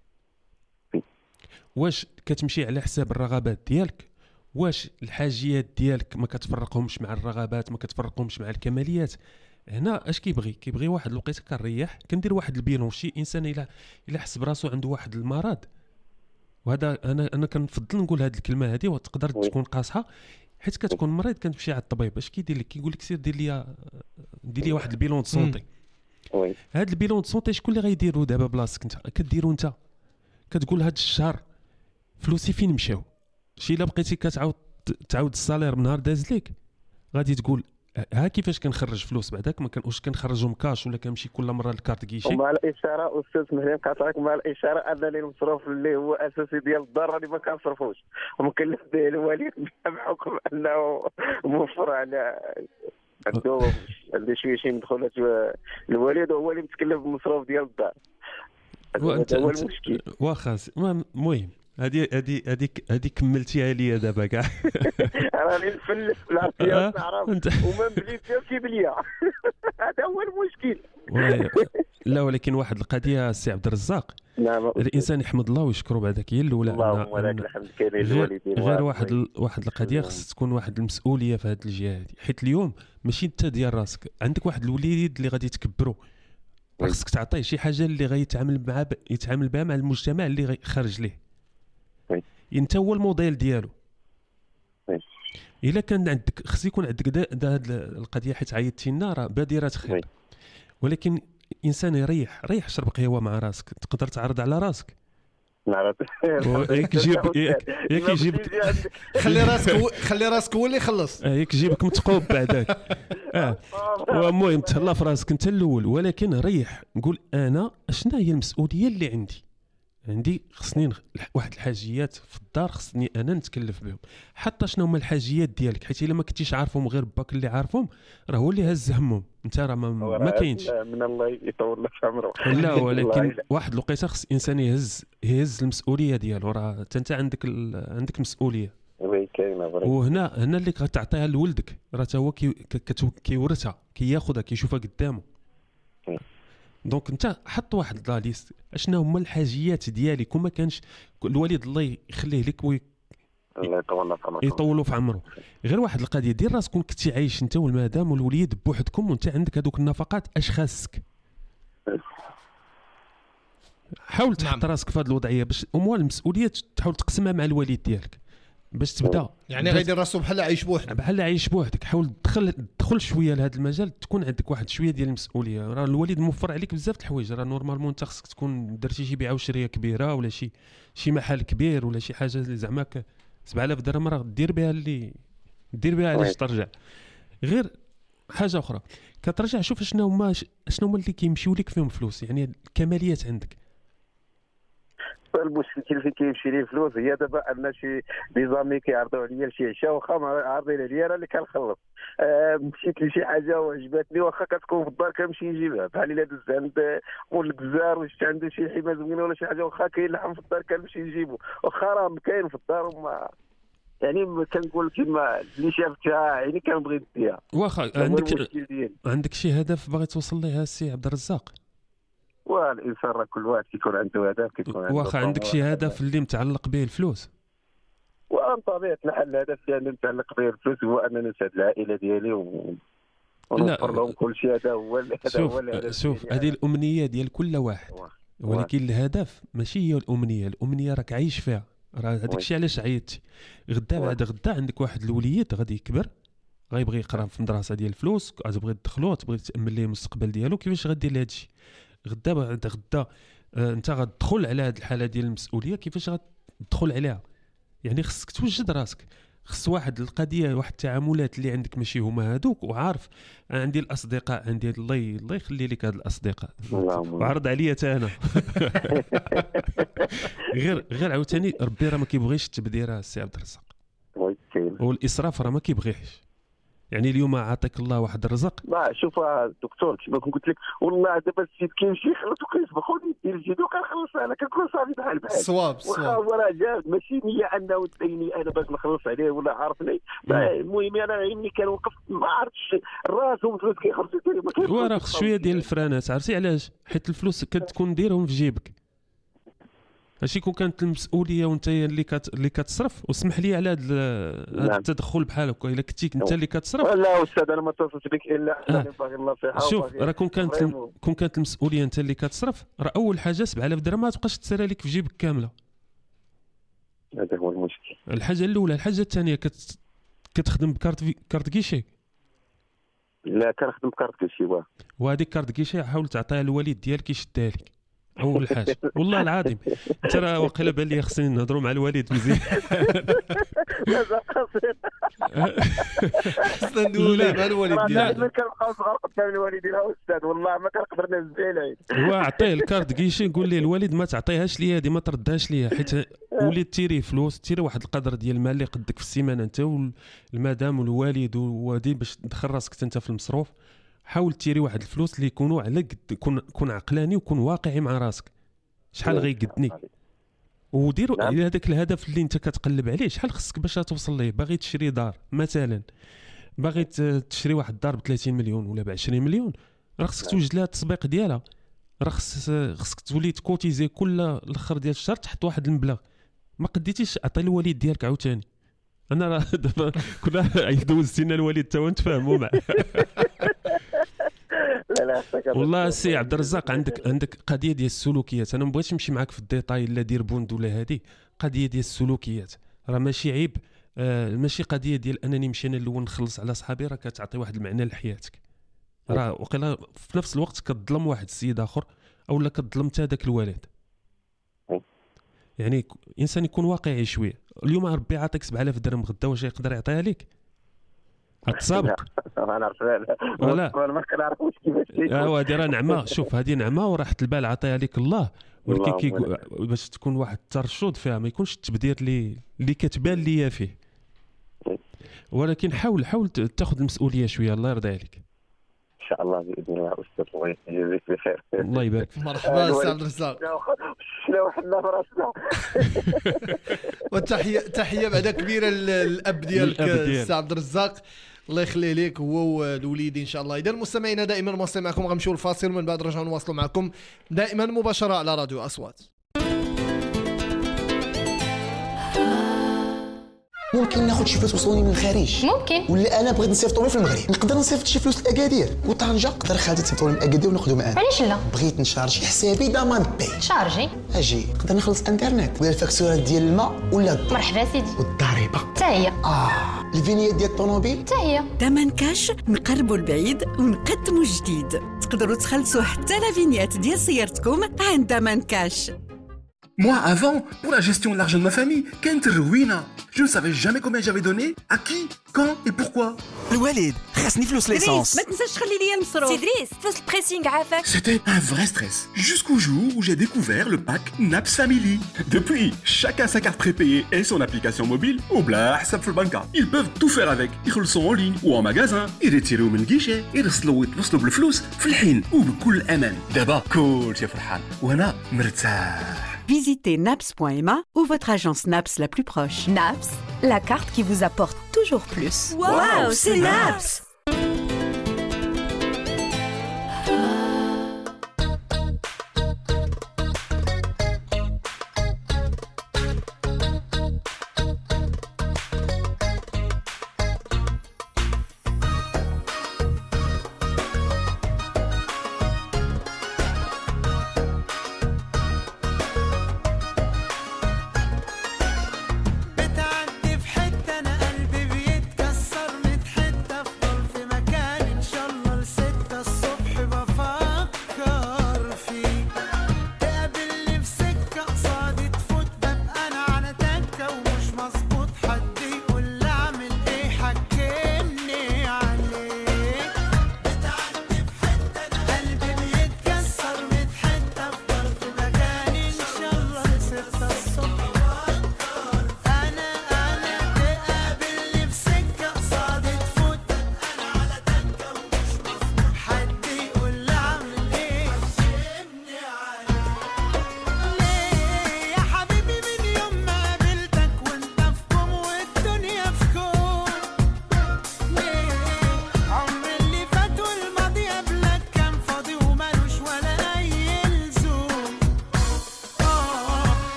واش كتمشي على حساب الرغبات ديالك؟ واش الحاجيات ديالك ما كتفرقهمش مع الرغبات، ما كتفرقهمش مع الكماليات؟ هنا اش كيبغي واحد الوقيته كنريح كندير واحد البيلون. شي انسان الا حس براسو عنده واحد المرض، وهذا انا كنفضل نقول هذه الكلمه هذه وتقدر تكون قاصحه، حيت كتكون مريض كتمشي على الطبيب اش كيدير لك؟ كيقول لك سير دير لي واحد البيلون دو سونتي. هذا البيلون دو سونتي شكون اللي غيديرو دابا بلاصتك؟ انت كديرو. انت كتقول هذا الشهر فلوسي فين مشاو. شي الا بقيتي تعاود الصالير من نهار داز ليك غادي تقول ها كيفاش كنخرج فلوس بعداك، ما واش كنخرجهم كاش ولا كنمشي كل مره للكارت كيشي. ومع الاشاره استاذ مهدي نقاطعك، مع الاشاره انني المصروف اللي هو اساسي ديال الدار راني ما كنصرفوش ومكلف به الوالد بحكم انه موفر على عنده شي مدخولات الوالد، وهو اللي متكلف بالمصروف ديال الدار. هذا هو المشكل. واخا المهم هذه كملتيها ليا دابا كاع. راني نفلس العافيه نعرف وما بليتي كيبليا. هذا هو المشكل. لا ولكن واحد القضيه السي عبد الرزاق، الانسان يحمد الله ويشكره بعدك هي الاولى. اللهم ولك الحمد كاين الوالدين. غير واحد القضيه خص تكون واحد المسؤوليه في هذه الجهه هذه، حيت اليوم ماشي انت ديال راسك، عندك واحد الوليد اللي غادي تكبروا، خصك تعطيه شي حاجه اللي يتعامل بها مع المجتمع اللي خارج ليه. انت هو الموديل ديالو. الا كان عندك خص يكون عندك هذه القضيه، حيت عيطتي لنا راه بادره خير، ولكن انسان يريح شرب قهوه مع راسك، تقدر تعرض على راسك. نعرف ياك يجيبك خلي راسك هو اللي يخلص. ياك يجيبك متقوب بعداك. المهم تهلا في راسك انت الاول، ولكن ريح قول انا اشنا هي المسؤوليه اللي عندي. عندي خصني واحد الحاجيات في الدار خصني انا نتكلف بهم. حتى شنو هما الحاجيات ديالك، حيت الا ما كنتيش عارفهم غير باك اللي عارفهم راه هو اللي هز همهم، انت راه ما كاينش من الله يطول لك في عمره. لا ولكن واحد الوقيته خص الانسان يهز المسؤوليه ديالو، راه انت عندك مسؤوليه. وي كاينه فري. وهنا اللي غتعطيها لولدك راه تا هو كيورثها كياخذها كيشوفها قدامه. دونك انت حط واحد لا ليست اشنا هما الحاجيات ديالك، وما كانش الوالد الله يخليه لك الله يطولوا في عمره. غير واحد القضيه دير راسك كون كنتي عايش انت والمدام والوليد بوحدكم وانت عندك هذوك النفقات، اش خاصك؟ حاول تحط راسك في هذه الوضعيه باش اموال المسؤوليه تحاول تقسمها مع الوالد ديالك باش تبدا. يعني غيدير راسو بحال عايش بوحدك. حاول تدخل شويه لهذا المجال، تكون عندك واحد شويه ديال المسؤوليه. راه الوالد موفر عليك بزاف د الحوايج، راه نورمالمون انت خصك تكون درتي شي بيعه وشريه كبيره ولا شي محل كبير ولا شي حاجه اللي زعما 7000 درهم راه دير بها علاش ترجع. غير حاجه اخرى كترجع شوف شنو هما اللي كيمشيو لك فيهم فلوس، يعني الكماليات عندك. المشكل فين كيمشي لي الفلوس هي دابا ان شي نظامي كيعرضوا عليا شي عشاء واخا ما عارضين عليا انا اللي كنخلص. مشيت لشي حاجه وعجبتني واخا كتكون في الدار كنمشي نجيبها، بحال الا دزت عند مول الجزار وشفت عنده شي حمى زوينه ولا شي حاجه واخا كاين لحم في الدار كنمشي نجيبو، واخا راه كاين في الدار وما يعني كنقول كيما اللي شافتها يعني كنبغي نديها. واخا عندك شي هدف باغي توصل ليه السي عبد الرزاق؟ والانسان راه كل واحد كيكون عنده هدف، كيكون عنده واخا عندك شي هدف اللي متعلق به الفلوس؟ وان طبيعه الحال الهدف ديالي متعلق به الفلوس هو انني نسعد العائله ديالي ونوفر لهم كل شيء. هذا هو الهدف. شوف هذه الامنيه ديال كل واحد، ولكن الهدف ماشي هي الامنيه راك عايش فيها. راه هذاك الشيء علاش عيطتي. غدا بعد غدا عندك واحد الوليد غادي يكبر غيبغي يقرا في مدرسه ديال الفلوس، غتبغي تدخلو تبغي تامن ليه المستقبل ديالو. كيفاش غدير لهذا الشيء؟ غدا بعد غدا انت غتدخل على هذه الحاله ديال المسؤوليه. كيفاش غتدخل عليها؟ يعني خصك توجد راسك، خص واحد القضيه واحد التعاملات اللي عندك ماشي هما هذوك. وعارف عندي الاصدقاء عندي الله يخلي لك هاد الاصدقاء وعرض عليا حتى انا غير عاوتاني ربي راه ما كيبغيش التبذيره السي عبد الرزاق، والاسراف راه ما كيبغيهش. يعني اليوم عطاك الله واحد الرزق. لا شوف دكتور كما قلت لك والله دابا السيد كيمشي يخلص وكيسبق خذ يدير جيدو وكنخلص انا كنكون صافي بحال صواب راه جاد ماشي نيه انه تديني انا باش نخلص عليه ولا عارفني. المهم انا عيني كنوقف ما عرفتش راسهم فلوس كيخرجوا لي وراه شويه ديال الفرانات. عرفتي علاش؟ حيت الفلوس كتكون ديرهم في جيبك، ماشي كون كانت المسؤوليه وانت اللي كتصرف. واسمح لي على هذا التدخل بحال هكا. الا كنتي انت اللي كتصرف لا استاذ انا ما اتصلت بك الا انا باغي النصيحه. شوف راه كون كانت المسؤوليه انت اللي كتصرف راه اول حاجه 7000 درهم ما تبقاش تسرى لك في جيبك كامله. هذا هو المشكل. الحاجه الاولى. الحاجه الثانيه كتخدم بكارت كيشي؟ لا كنخدم بكارت كيشي. وهذيك كارت كيشي حاول تعطيها للوالد ديالك يشدها لك اول حاجه. والله العظيم انت راه واقيلا بان لي خصني نهضروا مع الوالد مزيان. خصنا ندوي مع الوالد ديالنا. ما كنبقاو صغار قدام الوالدين استاذ والله ما كنقدر نهز العين. هو عطيه الكارت كيشي قول ليه الوالد ما تعطيهاش ليا هذه ما تردهاش ليا، حيت وليد تيري فلوس تيري واحد القدر ديال المال اللي قدك في السيمانه انت والمدام والوالد وهذه باش تدخل راسك انت في المصروف. حاول تيري واحد الفلوس اللي يكونوا على قد كون عقلاني وكون واقعي مع راسك. شحال غيقدني ودير هذاك الهدف اللي انت كتقلب عليه شحال خصك باش توصل ليه. باغي تشري دار مثلا، باغي تشري واحد الدار ب 30 مليون ولا ب 20 مليون، راه خصك توجد لها التسبيق ديالها. راه خصك تولي تكوتيزي كل الاخر ديال الشهر تحط واحد المبلغ. ما قديتيش عطي الوالد ديالك عاوتاني. انا راه دابا كنا دوزتينا الوالد تا ونتفاهموا معاه. لا والله سي عبد الرزاق عندك قضيه ديال السلوكيات. انا ما بغيتش نمشي معاك في الديتاي لا دير بوند ولا هذه قضيه ديال السلوكيات. راه ماشي عيب ماشي قضيه ديال انني نمشي انا الاول نخلص على صحابي. راه كتعطي واحد المعنى لحياتك. راه وقيلا في نفس الوقت كتظلم واحد السيد اخر او لا كتظلم حتى داك الوالد. يعني انسان يكون واقعي شويه. اليوم ربي عطيك 7000 درهم غدا واش يقدر يعطيها لك؟ غتسابق ما نعرف ولا ما كنعرفوش كيفاش هادي راه نعمه. شوف هذه نعمه وراحه البال عطيها لك الله، ولكن باش تكون واحد الترشد فيها ما يكونش التبدير اللي كتبان ليا فيه. ولكن حاول تاخذ المسؤوليه شويه. الله يرضي عليك ان شاء الله باذن الله استاذ. الله يجزيك بخير. الله يبارك فيك. مرحبا سي عبد الرزاق. شنو حنا فراسنا. وتحيه بعدا كبيره للاب ديالك سي عبد الرزاق، الله يخليه ليك هو والوليد ان شاء الله. اذا مستمعينا دائما مواصلين معكم، غنمشيو الفاصل ومن بعد رجعوا نواصلوا معكم دائما مباشره على راديو اصوات. ممكن ناخذ شي فلوس وصوني من الخارج؟ ممكن. ولا انا بغيت نصيفط طومي في المغرب، نقدر نصيفط شي فلوس لاكادير وطنجه، نقدر خالتي تصيفطوا لي اكادير وناخذو معانا. علاش لا؟ بغيت نشارجي حسابي ضمان باي. شارجي اجي نقدر نخلص انترنت ولا الفاكتورات ديال الماء ولا الضوء. مرحبا سيدي. والضريبه حتى هي. الفينيات ديال الطوموبيل حتى هي. ثمن كاش نقربوا البعيد ونقدموا الجديد. تقدروا تخلصوا حتى لا فينيات ديال سيارتكم عند ثمن كاش. Moi, avant, pour la gestion de l'argent de ma famille, كانت الروينة. Je ne savais jamais combien j'avais donné, à qui, quand et pourquoi. الوالد خاصني فلوس ليسونس. ما تنساش تخلي لي المصروف. سيدريس فلوس البريسينغ عافاك. C'était un vrai stress, jusqu'au jour où j'ai découvert le pack Naps Family. Depuis, chacun sa carte prépayée et son application mobile, au blah, حساب في البنكة. Ils peuvent tout faire avec. يخلصوا en ligne ou en magasin. يريتيروا من الكيشي. يرسلوا ويتوصلوا بالفلوس في الحين وبكل أمان. دابا كلشي فرحان وأنا مرتاح. Visitez naps.ma ou votre agence Naps la plus proche. Naps, la carte qui vous apporte toujours plus. Waouh, c'est Naps! شارجي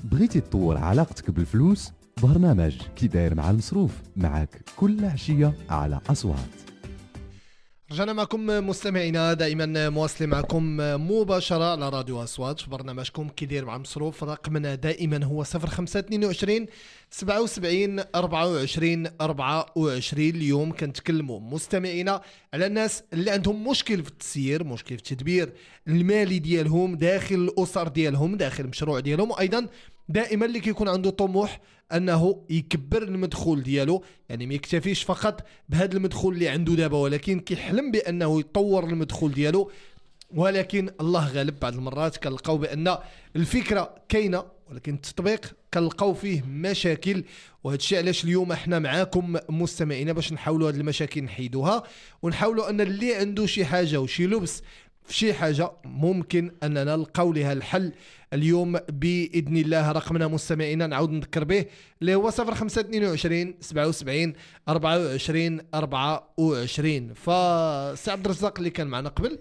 بغيتي تطور علاقتك بالفلوس؟ برنامج كي داير مع المصروف معك كل عشية على أصوات. رجعنا معكم مستمعينا، دائما مواصلين معكم مباشرة على راديو أصوات في برنامجكم كي داير مع المصروف. رقمنا دائما هو 0522 77 24 24. اليوم كنتكلموا مستمعينا على الناس اللي عندهم مشكل في التسيير، مشكل في التدبير المالي ديالهم داخل الأسر ديالهم، داخل المشروع ديالهم، وأيضا دائما اللي كيكون عنده طموح انه يكبر المدخول ديالو، يعني ما يكتفيش فقط بهذا المدخول اللي عنده دابا، ولكن كيحلم بانه يطور المدخول ديالو. ولكن الله غالب، بعض المرات كنلقاو بان الفكره كاينه ولكن التطبيق كنلقاو فيه مشاكل. وهذا الشيء علاش اليوم احنا معاكم مستمعين باش نحاولوا هذه المشاكل نحيدوها، ونحاولوا ان اللي عنده شي حاجه وشي لبس في شي حاجة ممكن أننا نلقاو لها الحل اليوم بإذن الله. رقمنا مستمعينا نعود نذكر به اللي هو 0522 77 24 24. فسي عبد الرزاق اللي كان معنا قبل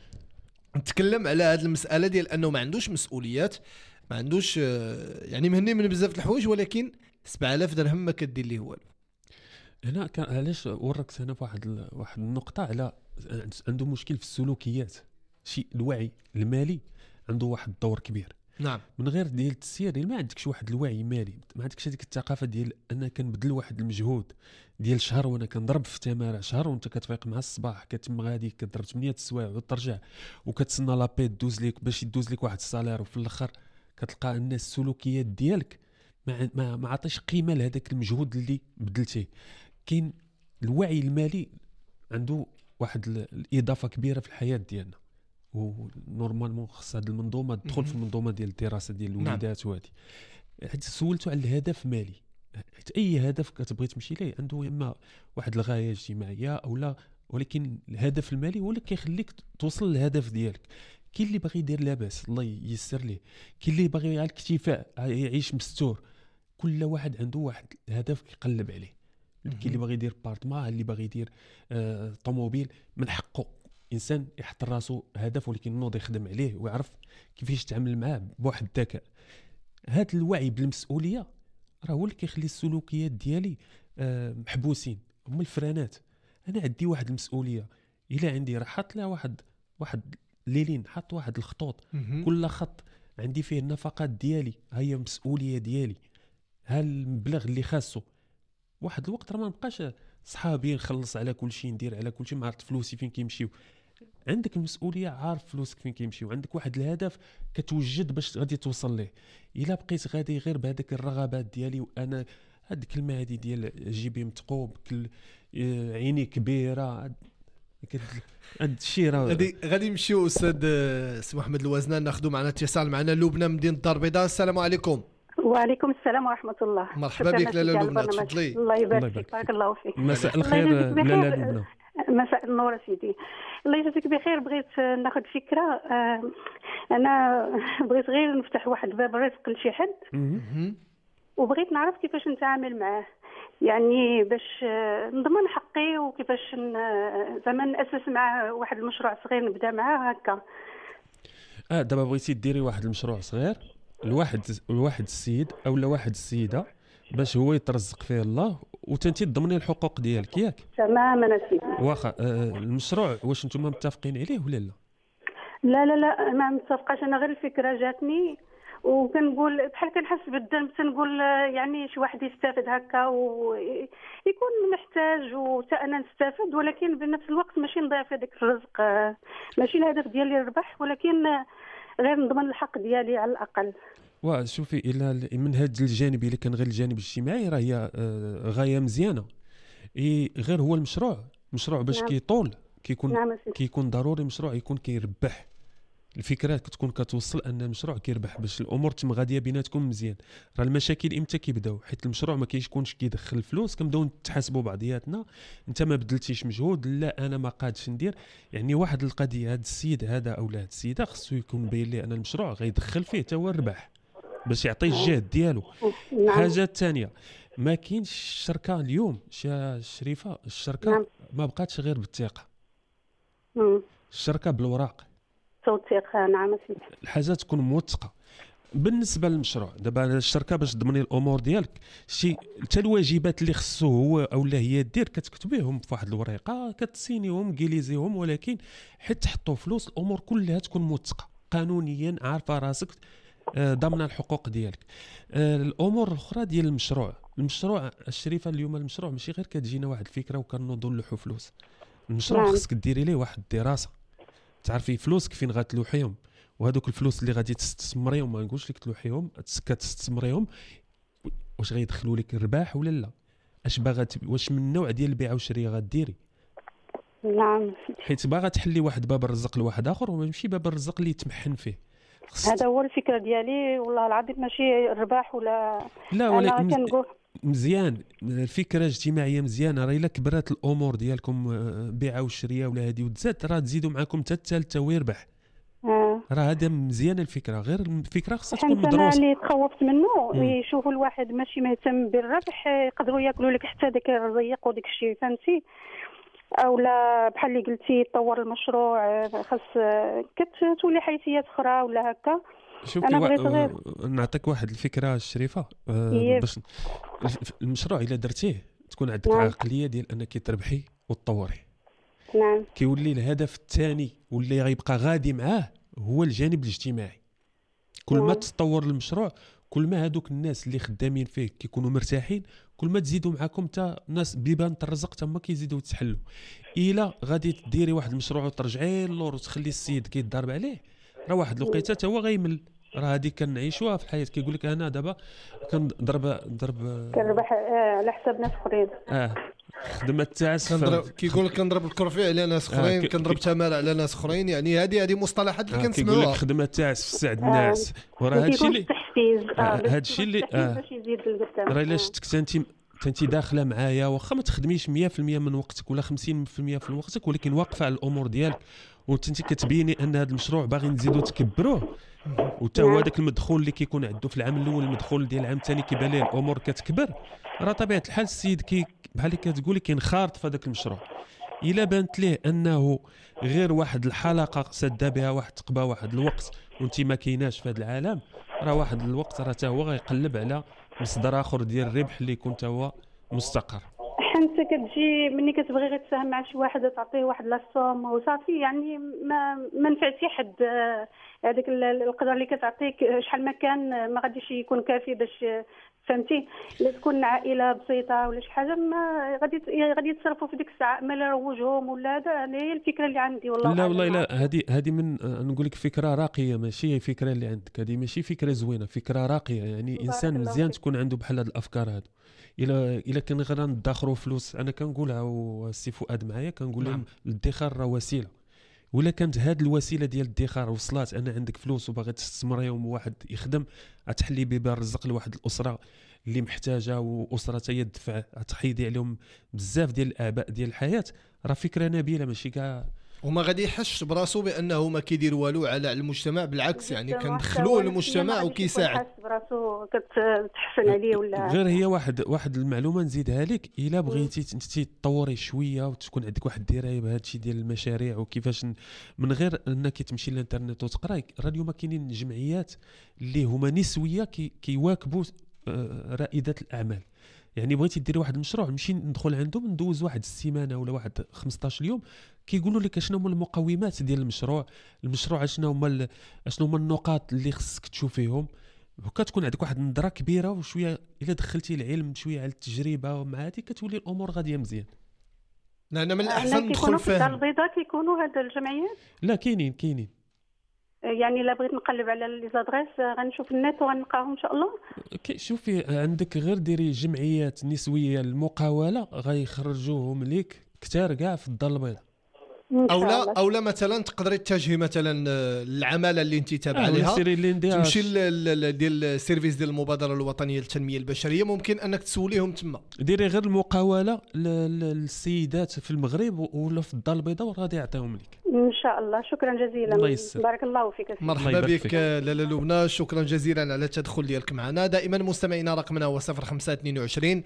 نتكلم على هذه المسألة ديال أنه ما عندوش مسؤوليات، ما عندوش يعني مهني من بزاف الحوايج، ولكن 7000 درهم ما كدير ليه والو. هنا كان علاش وركت هنا في واحد النقطة على عنده مشكل في السلوكيات. شيء الوعي المالي عنده واحد الدور كبير. نعم. من غير ديال التسيير ما عندكش واحد الوعي مالي، ما عندكش هذيك الثقافه ديال انا كنبذل واحد المجهود ديال شهر وانا كنضرب في التماره شهر، وانت كتفيق مع الصباح كتم غادي كضرب 8 السوايع وترجع وكتسنى لابي دوز ليك باش يدوز لك واحد السالير، وفي الاخر كتلقى ان السلوكيات ديالك ما عطيش قيمه لهذاك المجهود اللي بذلتيه. كاين الوعي المالي عنده واحد الاضافه كبيره في الحياه ديالنا، ونورمالمون خص هذه المنظومه تدخل في المنظومه ديال الدراسه ديال الوليدات. وهذه حيت سولتو على الهدف مالي، حيت اي هدف كتبغي تمشي ليه عنده اما واحد الغايه اجتماعيه او لا، ولكن الهدف المالي هو اللي كيخليك توصل للهدف ديالك. كاين اللي باغي يدير لاباس الله ييسر ليه، كاين اللي باغي على الاكتفاء يعيش مستور. كل واحد عنده واحد الهدف كيقلب عليه. كاين اللي باغي يدير بارتما، اللي باغي يدير طوموبيل. من حقه انسان يحط راسو هدف، ولكن نوض يخدم عليه ويعرف كيفاش يتعامل معاه بواحد الذكاء. هذا الوعي بالمسؤوليه راه هو اللي كيخلي السلوكيات ديالي محبوسين. هما الفرانات. انا عندي واحد المسؤوليه، الا عندي راه حاط لها واحد ليلين، حاط واحد الخطوط، كل خط عندي فيه النفقات ديالي، هي مسؤوليه ديالي. ها المبلغ اللي خاصو واحد الوقت راه ما نبقاش صحابي نخلص على كل شيء، ندير على كل شيء، ما عرفت فلوسي فين كيمشيو. عندك المسؤوليه، عارف فلوسك فين كيمشيو، عندك واحد الهدف كتوجد باش غادي توصل ليه. الا بقيت غادي غير بهذاك الرغبات ديالي، وانا هاد الكلمه هذه ديال جيبي مثقوب عيني كبيره، هاد الشيء راه غادي نمشيو استاذ سي محمد الوزنان، ناخذوا معنا اتصال معنا لبنى مدينه الدار البيضاء. السلام عليكم. وعليكم السلام ورحمة الله. مرحبا بك لاله لبنى، تفضلي. الله يبارك فيك، بارك الله فيك. مساء الخير لاله لبنى. مساء النور سيدي، الله يجازيك بخير. بغيت ناخذ فكرة. أنا بغيت غير نفتح واحد باب رزق لشي حد، وبغيت نعرف كيفاش نتعامل معاه، يعني باش نضمن حقي، وكيفاش زعما نأسس معاه واحد المشروع صغير نبدا معاه هكا. دابا بغيتي ديري واحد المشروع صغير لواحد السيد او لواحد السيده باش هو يترزق فيه الله، وتنتي تضمني الحقوق ديالك ياك؟ تماما سيدي. واخا المشروع واش نتوما متفقين عليه ولا لا؟ لا ما متفقاش. انا غير الفكره جاتني، وكنقول بحال كنحس بالذنب، تنقول يعني شي واحد يستافد هكا ويكون محتاج وتا انا نستافد، ولكن بنفس الوقت ماشي نضيع في هذاك الرزق. ماشي الهدف ديالي الربح، ولكن غير نضمن الحق ديالي على الاقل. وشوفي الى من هذا الجانب، الا كان غير الجانب الاجتماعي راه هي غايه مزيانه. غير هو المشروع باش نعم. كيطول كيكون ضروري مشروع يكون كيربح. الفكره كتكون كتوصل ان المشروع كيربح باش الامور تم غاديه بيناتكم مزيان. راه المشاكل امتى كيبداو؟ حيت المشروع ما كيكونش كيدخل فلوس، كنبداو نتحاسبوا بعضياتنا، انت ما بدلتيش مجهود، لا انا ما قادش ندير. يعني واحد القضيه، هذا السيد هذا او لا هذه السيده خصو يكون باين ليه ان المشروع غيدخل فيه حتى هو الربح باش يعطي الجهد ديالو. حاجه ثانيه، ما كاينش الشركه اليوم شريفه، الشركه ما بقاتش غير بالثقه، الشركه بالوراق. توثيق. نعم سيدي. الحاجه تكون موثقه. بالنسبه للمشروع دابا الشركه باش تضمني الامور ديالك شي حتى الواجبات اللي خصو هو اولا هي دير كتكتبيهم في واحد الورقه كتسينيهم كيليزيهم، ولكن حيت تحطوا فلوس الامور كلها تكون موثقه قانونيا، عارفه راسك ضمن الحقوق ديالك. الامور الاخرى ديال المشروع الشريفه اليوم المشروع ماشي غير كتجينا واحد الفكره وكنوضوا نلوحوا فلوس. المشروع خصك ديري ليه واحد الدراسه تعرفي فلوسك فين غتلوحيهم، وهذوك الفلوس اللي غادي تستثمريهم ما نقولش لك تلوحيهم كتستثمريهم واش غيدخلوا لك الرباح ولا لا، اش باغا واش من النوع ديال البيع والشراء غديري. نعم، حيت باغا تحلي واحد باب الرزق لواحد اخر وماشي باب الرزق اللي يتمحن فيه. هذا هو الفكره ديالي والله العظيم، ماشي الرباح ولا لا، ولكن مزيان الفكره الاجتماعيه مزيانه. راه الا كبرات الامور ديالكم بيع والشراء ولا هذه وتزاد راه تزيدوا معكم حتى الثالثه ويربح. راه هذا مزيان الفكره، غير الفكره خصها تكون مدروسه. انا اللي تخوفت منه يشوفوا الواحد ماشي مهتم بالربح، يقدروا ياكلوا لك حتى داك الرزيق وداك الشيء، فهمتي؟ اولا بحال اللي قلتي طور المشروع، خاص كتولي حيثيات اخرى ولا هكا. انا بغيت غير نعطيك واحد الفكره الشريفه باش المشروع الا درتيه تكون عندك عقليه ديال انك تربحي وتطوري. نعم، كيولي الهدف الثاني واللي غيبقى غادي معاه هو الجانب الاجتماعي. كل ما تطور المشروع كل ما هذوك الناس اللي خدامين فيه كيكونوا مرتاحين، كل ما تزيدوا معكم حتى ناس بيبان الرزق تما كيزيدوا يتحلوا. الا غادي تديري واحد المشروع وترجعي للور وتخلي السيد كيضرب عليه، راه واحد الوقيته حتى هو غيمل. راه هذه كنعيشوها في الحياه، كيقول لك انا دابا كنضرب كنربح على حساب ناس اخرين. خدمه التعس كيقول لك كنضرب الكرفي على ناس اخرين، كنضرب تمار على ناس اخرين. يعني هذه مصطلحات اللي كنسمعوها. كيقول لك خدمه التعس في سعد الناس، وراه هذا الشيء اللي هذا الشيء اللي راه الا شفتك انت داخله معايا واخا ما تخدميش 100% من وقتك ولا 50% من وقتك، ولكن واقفه على الامور ديالك وانت كتبيني ان هذا المشروع باغي نزيدو تكبروه، وتا هو داك المدخول اللي كيكون عنده في العام الاول المدخول ديال العام الثاني كيبان ليه الامور كتكبر، راه طبيعه الحال السيد بحال اللي كتقولي كينخرط في هذاك المشروع. الا بانت ليه انه غير واحد الحلقه سد بها واحد تقبى واحد الوقت وانت ما كايناش في هذا العالم، راه واحد الوقت راه حتى هو غيقلب على مصدر اخر ديال الربح اللي يكون حتى هو مستقر. حنت كتجي مني كتبغي غير تساهم مع شي واحد تعطيه واحد لاصوم وصافي، يعني ما نفعتي حد. هذاك القدر اللي كتعطيك شحال ما كان ما غاديش يكون كافي باش فهمتي. لا تكون عائله بسيطه ولا شي حاجه ما غادي يتصرفوا في ديك الساعه ما يروجوهم ولا هذا. هي الفكره اللي عندي والله. لا والله لا، هذه من نقول لك فكره راقيه، ماشي فكره اللي عندك هذه ماشي فكره زوينه، فكره راقيه. يعني انسان مزيان تكون عنده بحال هاد الافكار هادو. الا كان غير ندخروا فلوس، انا كنقولها والسي فؤاد معايا كنقول لهم الادخار راه وسيله، ولا كانت هذه الوسيله ديال الادخار وصلات انا عندك فلوس وباغي تستثمريهم وواحد يخدم، غتحلي بها الرزق لواحد الاسره اللي محتاجه، واسره هي تدفع تحيدي عليهم بزاف ديال الاعباء ديال الحياه. راه فكره نبيله ماشي كاع، وما غادي يحش براسو بانه ما كيدير والو على المجتمع، بالعكس يعني كندخلوه للمجتمع وكيساعد. حس براسو كتحسن عليه ولا غير هي واحد المعلومه نزيدها لك. الا بغيتي انت تطوري شويه وتكون عندك واحد الدرايه بهذا الشيء ديال المشاريع وكيفاش من غير انك تمشي للانترنت وتقراي، راه اليوم كاينين جمعيات اللي هما نسويه كيواكبوا رائده الاعمال. يعني بغيتي ديري واحد المشروع نمشي ندخل عندهم ندوز واحد السيمانه ولا واحد 15 يوم كيقولوا لك شنو هما المقومات ديال المشروع شنو هما النقاط اللي خصك تشوفيهم، وكتكون عندك واحد النظره كبيره وشويه. الا دخلتي العلم شويه على التجربه ومع هذه كتولي الامور غاديه مزيان. لا انا من الاحسن ندخل في الدار البيضاء كيكونوا هاد الجمعيات. لا كاينين يعني الا بغيت نقلب على لي زادريس غنشوف النت وغنلقاهم ان شاء الله. شوفي عندك غير ديري جمعيات نسويه المقاوله غيخرجوهم ليك كثار كاع في الدار البيضاء. او لا مثلا تقدري تتجهي مثلا العماله اللي انت تابعه لها، تمشي ديال السيرفيس ديال المبادره الوطنيه للتنميه البشريه، ممكن انك تسوليهم تما. ديري غير المقاوله للسيدات في المغرب ولا في الدار البيضاء وغادي يعطيهم لك ان شاء الله. شكرا جزيلا، بارك الله فيك. مرحبا بك لاله لبنى، شكرا جزيلا على التدخل ديالك معنا. دائما مستمعينا رقمنا هو 0522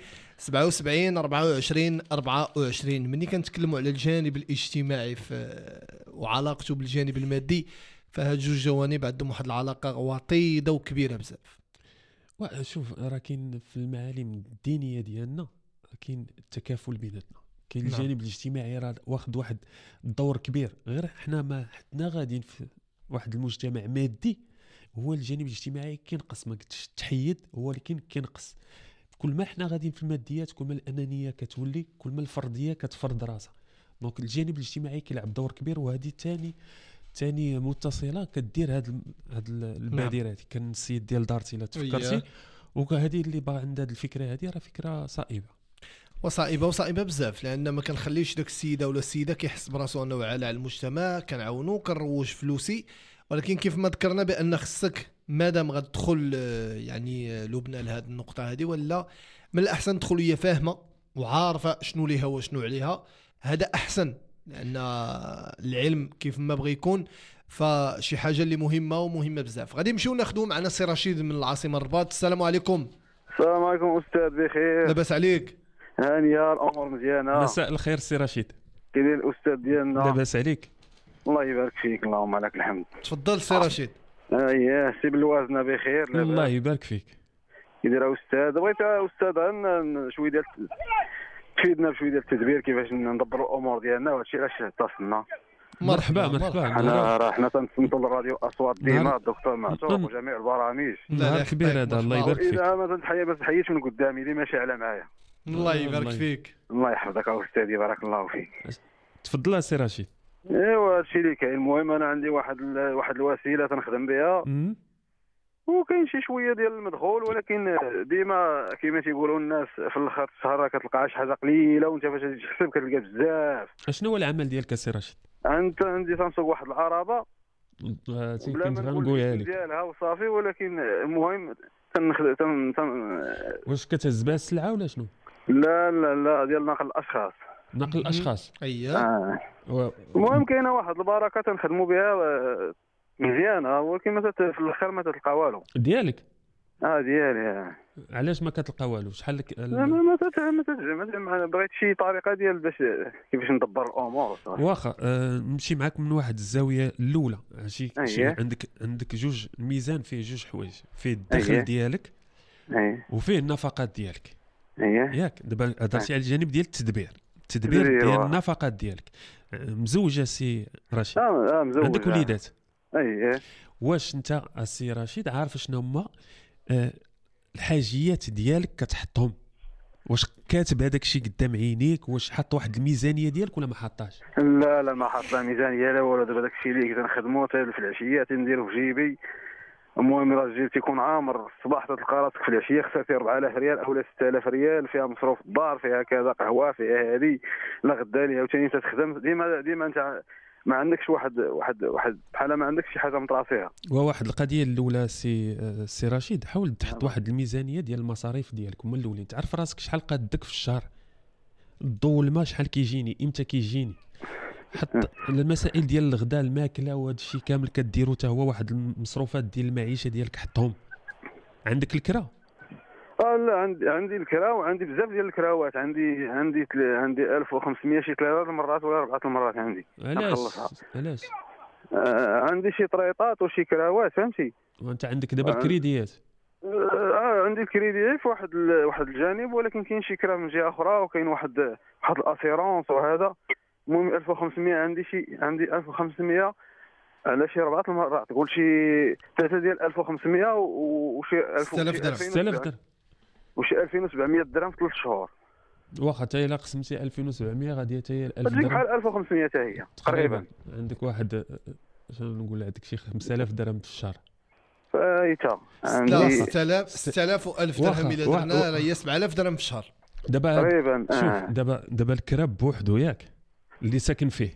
77 24 24. مني كنتكلموا على الجانب الاجتماعي وعلاقته بالجانب المادي، فهاد جوج جوانب عندهم واحد العلاقه وطيده وكبيره بزاف. شوف راه كاين في المعالم الدينيه ديالنا كاين التكافل بيناتنا، كاين الجانب الاجتماعي راه واحد الدور كبير، غير حنا ما حنا غاديين في واحد المجتمع مادي، هو الجانب الاجتماعي كينقص، ما قلتش التحيد هو اللي كينقص. كل ما حنا غاديين في الماديات كل ما الانانيه كتولي، كل ما الفرديه كتفرض راسها. دونك الجانب الاجتماعي كيلعب دور كبير، وهذه ثاني متصله كدير هاد البادره هذه. كان السيد ديال دارتي الا تفكرتي، وهذه اللي باغا عند هذه الفكره هذه راه فكره صائبه وصائبه بزاف، لان ما كنخليش داك السيده ولا السيده كيحس براسو انه على المجتمع كنعاونو كنروج فلوسي، ولكن كيف ما ذكرنا بان خصك مادام غتدخل يعني لبنى لهذه النقطه هذه، ولا من الاحسن تدخل هي فاهمه وعارفه شنو ليها وشنو عليها، هذا احسن، لان العلم كيف ما بغى يكون فشي حاجه اللي مهمه بزاف. غادي نمشيو ناخذوا معنا سي رشيد من العاصمه الرباط. السلام عليكم. السلام عليكم استاذ، بخير؟ لاباس عليك؟ هانيه، الامور مزيانه. مساء الخير سي رشيد. كاين الاستاذ ديالنا. لاباس عليك؟ الله يبارك فيك، اللهم لك الحمد. تفضل سي رشيد. اييه سي بالوازنه بخير. الله يبارك فيك. كي داير استاذ؟ بغيت استاذ شويه ديال تفيدنا بشويه ديال التدبير كيفاش ندبروا الامور ديالنا، وهادشي علاش اتصلنا. مرحبا. حنا تنصنتوا للراديو اصوات ديما الدكتور معتوق وجميع البرامج. لا كبير هذا، الله يبارك فيك. اذا ما تنحيش من قدامي اللي ماشي على معايا. الله يبارك فيك. الله يحفظك استاذي، بارك الله فيك. تفضل سي رشيد. ايوا هادشي اللي كاين. المهم انا عندي واحد الوسيله تنخدم بها، وكاين شي شويه ديال المدخول، ولكن ديما كما تيقولوا الناس في الاخر الشهر كتلقى شي حاجه قليله، وانت فاش تحسب كتلقى بزاف. شنو هو العمل ديالك سي رشيد؟ عندي تنسوق واحد العربه بلا ما نقولها لك ديالها وصافي، ولكن المهم تنخدم واش كتهز بها السلعه ولا شنو؟ لا ديال نقل الاشخاص. نقل الاشخاص. المهم كاينه واحد البركه تنخدموا بها مزيانه، ولكن في الاخر ما تلقى والو. ديالك؟ ديالي. علاش ما كتلقى والو؟ شحال لك ما تتجمع. بغيت شي طريقه ديال باش كيفاش ندبر الامور. واخا نمشي معاك من واحد الزاويه الاولى. شي عندك جوج الميزان، فيه جوج حوايج، فيه الدخل ديالك وفيه النفقات ديالك. ياك دابا هضرتي على الجانب ديال التدبير ديال النفقات ديالك. مزوجه سي رشيد؟ مزوجه. عندك وليدات؟ واش انت السي رشيد عارف شنو هما الحاجيات ديالك كتحطهم؟ واش كاتب هذاك الشيء قدام عينيك؟ واش حط واحد الميزانيه ديالك ولا ما حطاش؟ لا ما حط لا ميزانيه لا والو. دابا داك الشيء اللي كنخدمو في العشيه تنديرو في جيبي. المهم الراجل تيكون عامر الصباح تلقى راسك في العشيه خسرتي 4000 ريال او 6000 ريال، فيها مصروف الدار، فيها كذا قهوه، فيها هذه لا غدا ليها، وثاني تخدم ديما انت ما عندكش واحد بحال ما عندكش شي حاجه مطراسيها. وواحد القضيه الاولى سي رشيد، حاول تحط واحد الميزانيه ديال المصاريف ديالك هما الاولين. تعرف راسك شحال قادك في الشهر، الضوء الماء شحال كيجيني، امتى كيجيني، حط المسائل ديال الغداء الماكله وهذا الشيء كامل كديرو حتى هو واحد المصروفات ديال المعيشه ديالك حطهم. عندك الكرا؟ لا عندي الكرا، وعندي بزاف ديال الكراوات. عندي 1500 شي 3 المرات ولا 4 المرات عندي. علاش؟ عندي شي طريطات وشي كراوات، فهمتي؟ وانت عندك دابا الكريديات؟ عندي الكريدي في واحد الجانب، ولكن كاين شي كرا من جهه اخرى، وكاين واحد الاسيرونس وهذا. المهم 1500 عندي 1500 على شي 4 المرات، تقول شي 3 ديال 1500 وشي 6000 درهم وشي 2700 درهم في 3 شهور. واخا حتى الا قسمتي 2700 غادي حتى هي 1000 درهم، تجيك بحال 1500 حتى هي تقريبا. عندك واحد شنو نقول، عندك شي 5000 درهم في الشهر. فايتا عندي 6000 و1000 درهم الا درنا راه هي 7000 درهم في الشهر دابا تقريبا. شوف دابا الكراب بوحدو ياك اللي ساكن فيه.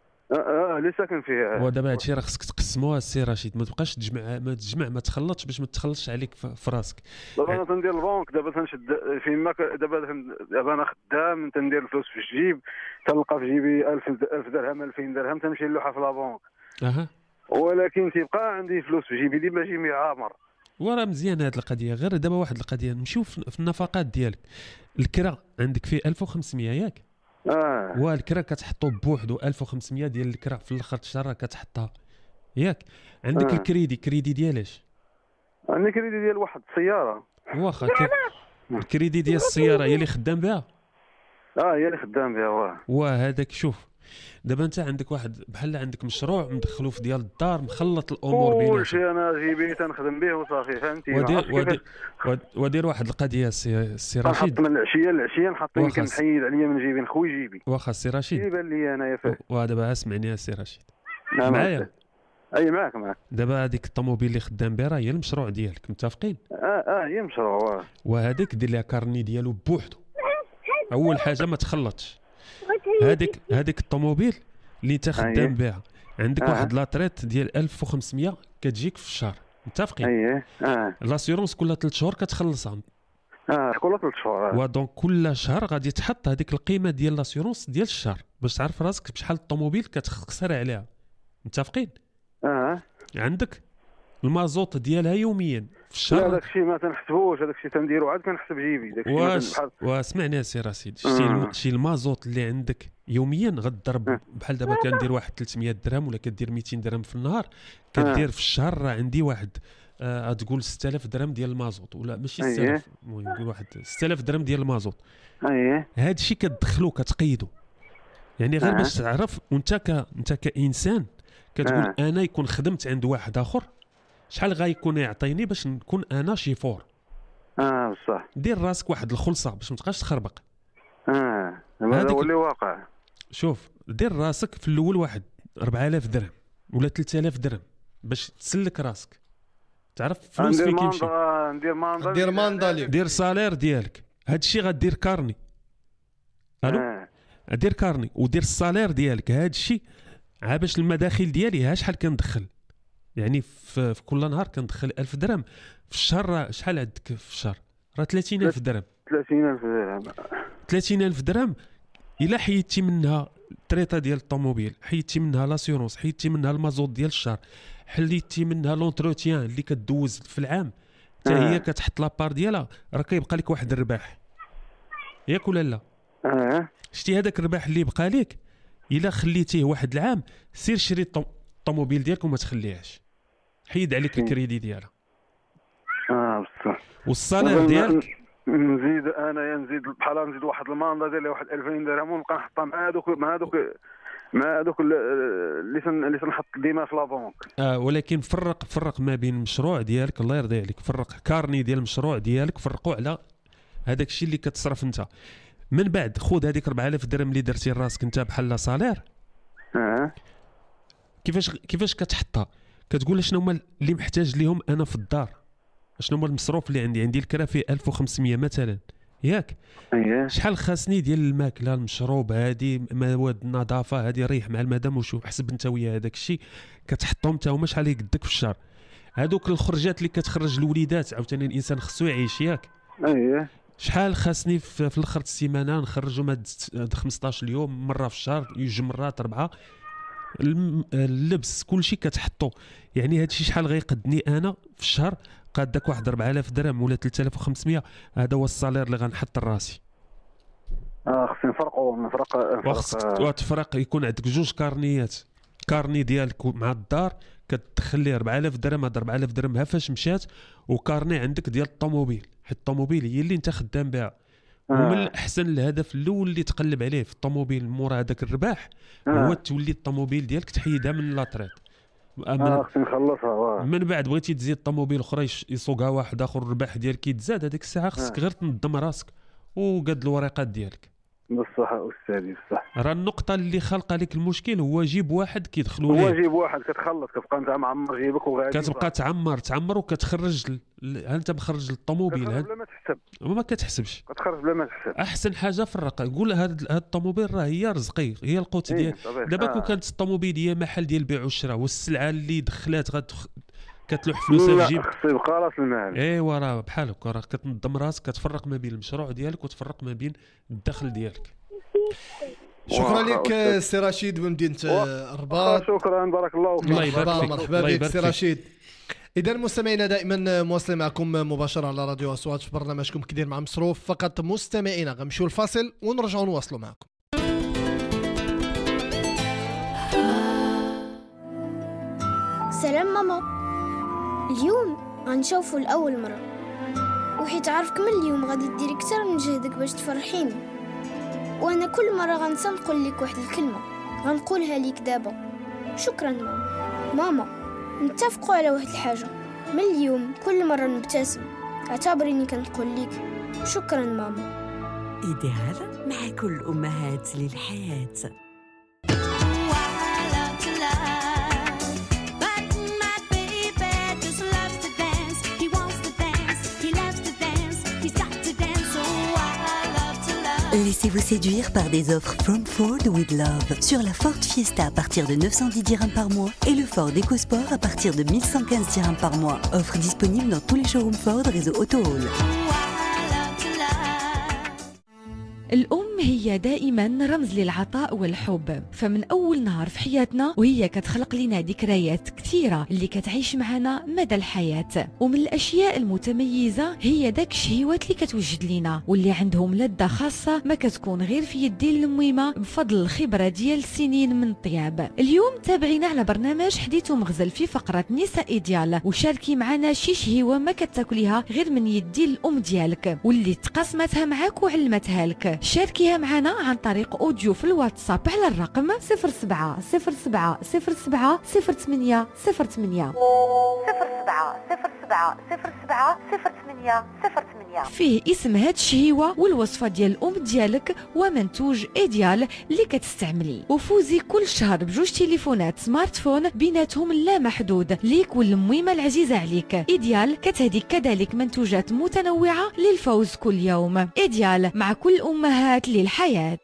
اللي ساكن فيه. ودابا هادشي راه خصك تقسموها السي رشيد، ما تبقاش تجمع ما تخلطش باش ما تخلطش عليك في راسك. دابا انا تندير البنك، دابا تنشد فيما دابا انا خدام تندير الفلوس في الجيب، تلقى في جيبي 1000 درهم 2000 درهم تمشي نلوحها في لابنك. ولكن تيبقى عندي فلوس في جيبي ديما جيبي عامر. وراه مزيان هاد القضيه. غير دابا واحد القضيه، نمشيو في النفقات ديالك. الكرا عندك فيه 1500 ياك؟ والكرا كتحطو بوحدو 1500 ديال الكرا في الاخر الشهر كتحطها ياك عندك الكريدي ديالاش؟ عندي كريدي ديال واحد السياره. واخا الكريدي ديال السياره هي اللي خدام بها؟ هي اللي خدام بها. هذاك شوف دابا انت عندك واحد بحال عندك مشروع مدخلو في ديال الدار مخلط الامور بيناتهم. كلشي انا جيبي تنخدم به وصافي فهمتي. ودير واحد القضيه السي رشيد. نحط من العشيه نحط يمكن نحيد عليا من جيبي نخوي جيبي. واخا السي رشيد يبان لي انايا فاهم. ودابا اسمعني يا السي رشيد معايا. اي معاك. دابا هذيك الطوموبيل اللي خدام بها هي المشروع ديالك متفقين؟ هي مشروع. وهذيك دير لها كارني ديالو بوحدو. اول حاجه ما تخلطش هذيك الطوموبيل اللي انت خدام بها عندك واحد لاطريت ديال 1500 كتجيك في الشهر متفقين؟ لاسيورونس كل 3 شهور كتخلصها. كل 3 شهور. ودونك كل شهر غادي تحط هذيك القيمه ديال لاسيورونس ديال الشهر باش تعرف راسك بشحال الطوموبيل كتخسر عليها متفقين؟ عندك المازوط ديالها يوميا في الشهر. لا داكشي ما تنحسبوش، هذاكشي تنديرو عاد كنحسب جيبي داكشي. واسمعني يا سي رشيد شي المازوط اللي عندك يوميا غتضرب بحال دابا كندير واحد 300 درهم ولا كدير 200 درهم في النهار كدير في الشهر راه عندي واحد تقول 6000 درهم ديال المازوط ولا ماشي 6000 المهم نقول واحد 6000 درهم ديال المازوط. هذا الشيء كتدخلو كتقيدو يعني غير باش تعرف انت كانسان كتقول انا يكون خدمت عند واحد اخر شحال غيكون يعطيني باش نكون انا شي فور. بصح دير راسك واحد الخلصه باش ما تبقاش تخربق. هذا هو اللي واقع. شوف دير راسك في الاول واحد 4000 درهم ولا 3000 درهم باش تسلك راسك تعرف فلوس فين كيمشي. ندير ماندا دير سالير ديالك. هذا الشيء غدير كارني. الو دير كارني ودير السالير ديالك. هذا الشيء عا باش المداخل ديالي ها شحال كندخل يعني في كل نهار كندخل 1000 درهم في الشهر. شحال عندك في الشهر؟ راه 30000 درهم. 30000 درهم الا حيدتي منها التريطه ديال الطوموبيل، حيدتي منها لاسيورونس، حيدتي منها المازوت ديال الشهر، حليتي منها لونتروتيان اللي كدوز في العام حتى هي كتحط لابار ديالها، راه كيبقى لك واحد الرباح ياك ولا لا؟ شتي هذاك الرباح اللي بقى لك الا خليتيه واحد العام سير شري الطوموبيل ديالك وما تخليهاش، حيد عليك الكريدي ديالها. بصح والصالير ديالك نزيد بحال نزيد واحد الماندا ديال واحد 2000 درهم ونبقى نحطها مع هذوك اللي تنحط ديما في لابونك. ولكن فرق ما بين المشروع ديالك الله يرضي عليك، فرق كارني ديال المشروع ديالك فرقوا على هذاك الشيء اللي كتصرف انت. من بعد خذ هذيك 4000 درهم اللي درتي لراسك انت بحال صالير. كيفاش كتحطها؟ كتقول شنو هما اللي محتاج ليهم انا في الدار، شنو هما المصروف اللي عندي الكرا فيه 1500 مثلا ياك. شحال خاصني ديال الماكله المشروب هذه مواد النظافه هذه ريح مع المدام وشوف حسب انت ويا هذاك الشيء كتحطهم حتى هما شحال يقدك في الشهر. هذوك الخرجات اللي كتخرج الوليدات عاوتاني الانسان خصو يعيش ياك. شحال خاصني في الاخر السيمانه نخرجوا ماد 15 يوم مره في الشهر 2 مرات 4. اللبس كلشي كتحطو يعني هذا الشيء شحال غيقدني انا في الشهر؟ قادك واحد 4000 درهم ولا 3500. هذا هو الصالير اللي غنحط لراسي. خصني نفرق وتفرق يكون عندك 2 كارنيات، كارني ديالك مع الدار كتدخل ليه 4000 درهم. هاد 4000 درهم ها فاش مشات، وكارني عندك ديال الطوموبيل حيت الطوموبيل هي اللي انت خدام بها. ومن الاحسن الهدف الاول اللي تقلب عليه في الطوموبيل مورا هذاك الرباح هو تولي الطوموبيل ديالك تحيدها من لاطريط. خصني نخلصها. من بعد بغيتي تزيد طوموبيل اخرى يسوقها واحد اخر الرباح ديالك يتزاد، هذيك الساعه خصك غير تنظم راسك وقاد الورقات ديالك. بصح استاذي بصح. راه النقطه اللي خلق عليك المشكل هو جيب واحد كيدخلوا ليه. هو جيب واحد كتخلص كتبقى انت معمر جيبك وغادي كتبقى تعمر وكتخرج انت مخرج الطوموبيل هذا بلا ما تحسب. ما كتحسبش كتخرج بلا ما تحسب. احسن حاجه فرق، قول هاد الطوموبيل راه هي رزقي هي القوت ديال دابا. كون كانت الطوموبيل هي محل ديال البيع والشراء والسلعه اللي دخلات كتلوح فلوسها في جيب خصو يبقى راس المال. ايوا راه بحال هكا راه كتنظم راسك كتفرق ما بين المشروع ديالك وتفرق ما بين الدخل ديالك. شكرا لك سي رشيد من مدينه الرباط. شكرا بارك الله فيك. مرحبا بك سي رشيد. اذا مستمعينا دائما مواصلين معكم مباشره على راديو اصوات في برنامجكم كدير مع مصروف. فقط مستمعينا غنمشيو الفاصل ونرجعوا نواصلوا معكم. سلام ماما. اليوم غنشوفو لأول مرة، وحيت عارفك من اليوم غادي ديري كتر من جهدك باش تفرحيني، وانا كل مرة غنسى نقول لك واحد الكلمة غنقولها ليك دابا. شكرا ماما. نتفقوا على واحد الحاجة، من اليوم كل مرة نبتسم اعتبريني كنقول لك شكرا ماما. إيديال مع كل أمهات للحياة. Laissez-vous séduire par des offres From Ford with Love sur la Ford Fiesta à partir de 910 dirhams par mois et le Ford EcoSport à partir de 1115 dirhams par mois. Offre disponible dans tous les showrooms Ford réseau Autohall. الأم هي دائما رمز للعطاء والحب، فمن أول نهار في حياتنا وهي كتخلق لنا ذكريات كثيرة اللي كتعيش معنا مدى الحياة. ومن الأشياء المتميزة هي داك الشهيوات اللي كتوجد لنا واللي عندهم لذة خاصة ما كتكون غير في يدي الميمة بفضل الخبرة ديال سنين من الطياب. اليوم تابعينا على برنامج حديث ومغزل في فقرة نساء إيديال، وشاركي معنا شي شهيوة ما كتاكليها غير من يدي الأم ديالك واللي تقاسمتها معاك وعلمتها لك. شاركيها معنا عن طريق أوديو في الواتساب على الرقم 07 07 07 08 08 07 07 07 08 08. فيه اسم هاد الشهيوة والوصفة ديال الأم ديالك ومنتوج إيديال اللي كتستعملي، وفوزي كل شهر بجوج تليفونات سمارت فون بيناتهم لا محدود ليك والميمة العزيزة عليك. إيديال كتهديك كذلك منتوجات متنوعة للفوز كل يوم. إيديال مع كل أمهات للحياة.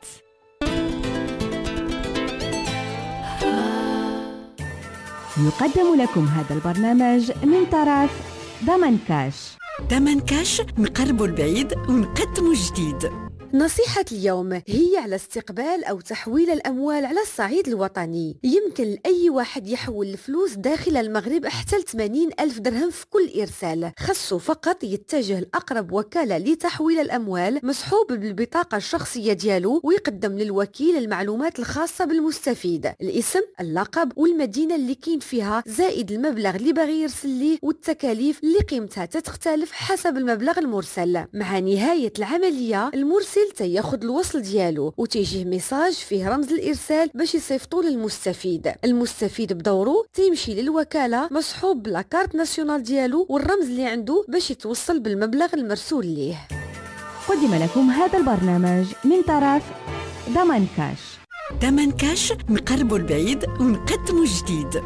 يقدم لكم هذا البرنامج من طرف ضمن كاش. ضمن كاش نقربوا البعيد ونقدموا الجديد. نصيحة اليوم هي على استقبال أو تحويل الأموال على الصعيد الوطني. يمكن لأي واحد يحول الفلوس داخل المغرب حتى 80,000 درهم في كل إرسال. خصو فقط يتجه لأقرب وكالة لتحويل الأموال مسحوب بالبطاقة الشخصية ديالو، ويقدم للوكيل المعلومات الخاصة بالمستفيد، الاسم، اللقب والمدينة اللي كاين فيها، زائد المبلغ اللي باغي يرسل ليه والتكاليف اللي قيمتها تختلف حسب المبلغ المرسل. مع نهاية العملية المرسل تياخد الوصل ديالو وتيجيه ميساج فيه رمز الإرسال باش يصيفطوا للمستفيد. المستفيد بدوره تيمشي للوكالة مسحوب بلاكارت ناسيونال ديالو والرمز اللي عنده باش يتوصل بالمبلغ المرسول ليه. قدم لكم هذا البرنامج من طرف ضمن كاش. ضمن كاش نقربوا البعيد ونقدموا الجديد.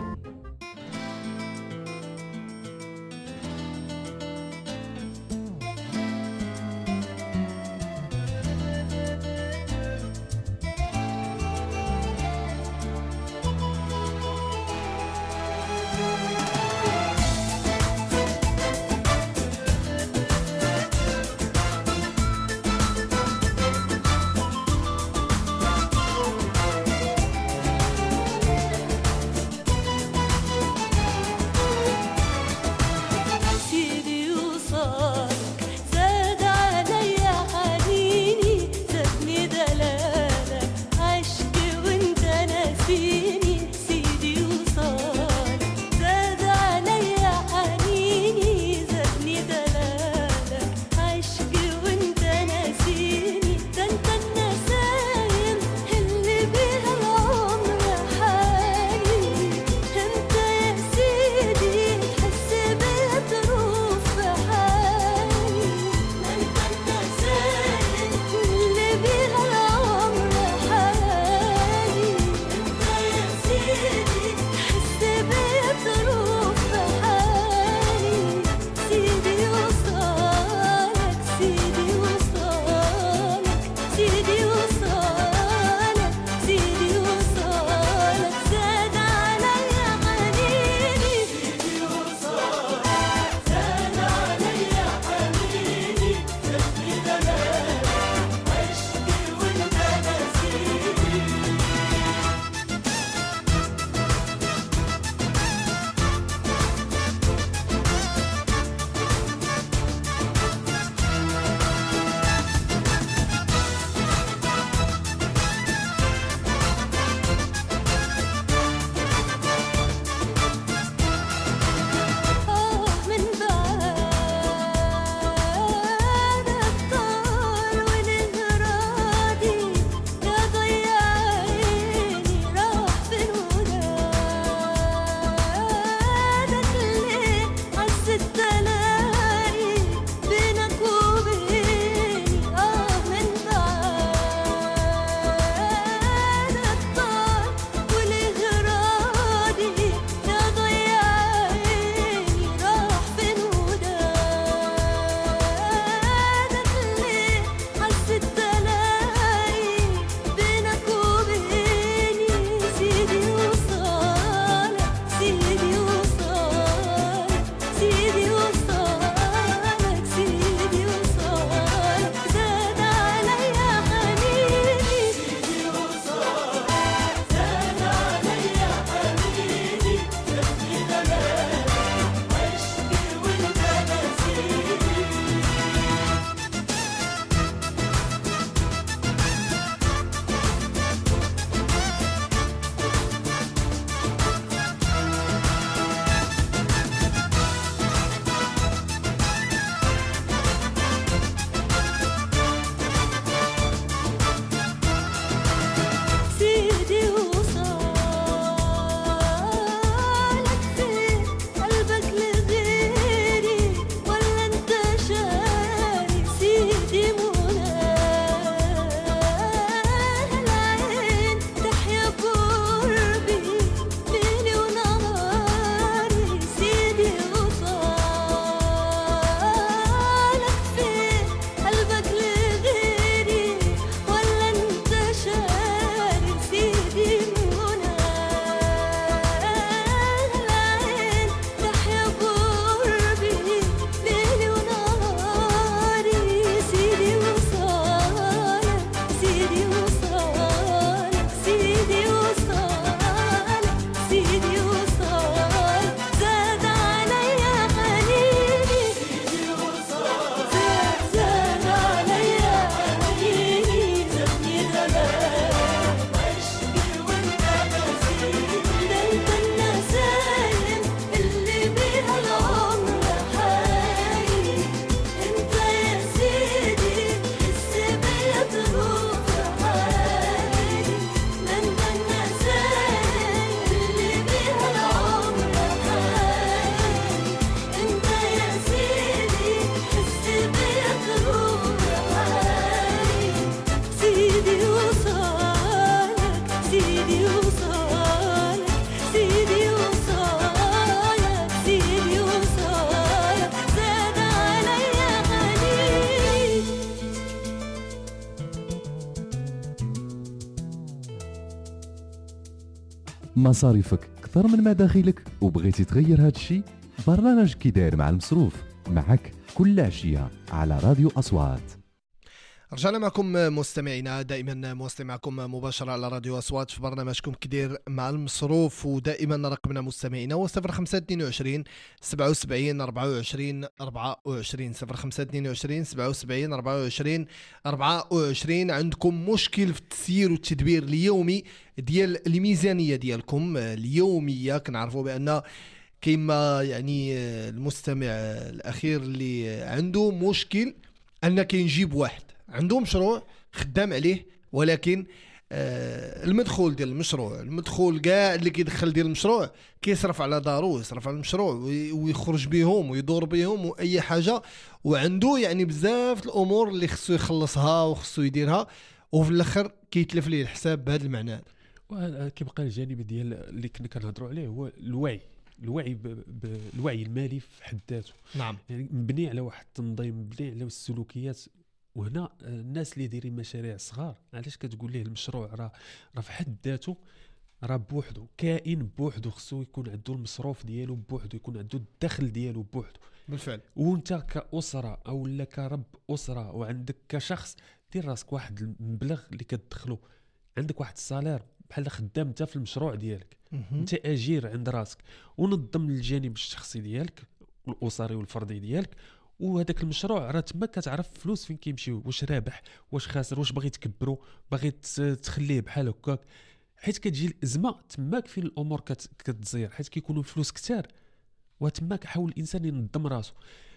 مصاريفك أكثر من مداخلك وبغيتي تغير هذا الشيء؟ برنامج كي داير مع المصروف معك كل عشية على راديو أصوات. رجعنا معكم مستمعينا، دائما مستمعكم مباشرة على راديو أصوات في برنامجكم كدير مع المصروف، ودائما رقمنا مستمعينا هو 0522 77 24 24 0522 77 24 24. عندكم مشكل في التسيير والتدبير اليومي ديال الميزانية ديالكم اليومية؟ كنعرفوا بأن كما يعني المستمع الأخير اللي عنده مشكل أن كينجيب واحد عنده مشروع خدام عليه، ولكن المدخول ديال المشروع، المدخول كاع اللي كيدخل ديال المشروع كيصرف على دارو، يصرف على المشروع ويخرج بهم ويدور بهم واي حاجه، وعنده يعني بزاف الامور اللي خصو يخلصها وخصو يديرها، وفي الاخر كيتلف ليه الحساب بهذا المعنى. وكيبقى الجانب ديال اللي كنا كنهضروا عليه هو الوعي الوعي المالي في حد ذاته. نعم، يعني مبني على واحد التنظيم، مبني على السلوكيات. وهنا الناس اللي دايرين مشاريع صغار، علاش كتقول ليه المشروع راه في حد ذاته راه بوحدو كائن بوحدو، خصو يكون عنده المصروف ديالو بوحدو، يكون عنده الدخل ديالو بوحدو بالفعل. وانت كأسرة او لا كرب أسرة وعندك كشخص دير راسك واحد المبلغ اللي كتدخلو، عندك واحد السالير بحال خدام انت في المشروع ديالك، انت اجير عند راسك، ونظم الجانب الشخصي ديالك الاسري والفردي ديالك، وهذاك المشروع راه تما كتعرف فلوس فين كيمشيو، واش رابح واش خاسر، واش باغي تكبرو باغي تخليه بحال هكاك، حيت كتجي الازمه تماك فين الامور كتزير، حيت كيكونوا فلوس كتار وتماك حاول الانسان ينظم راسو.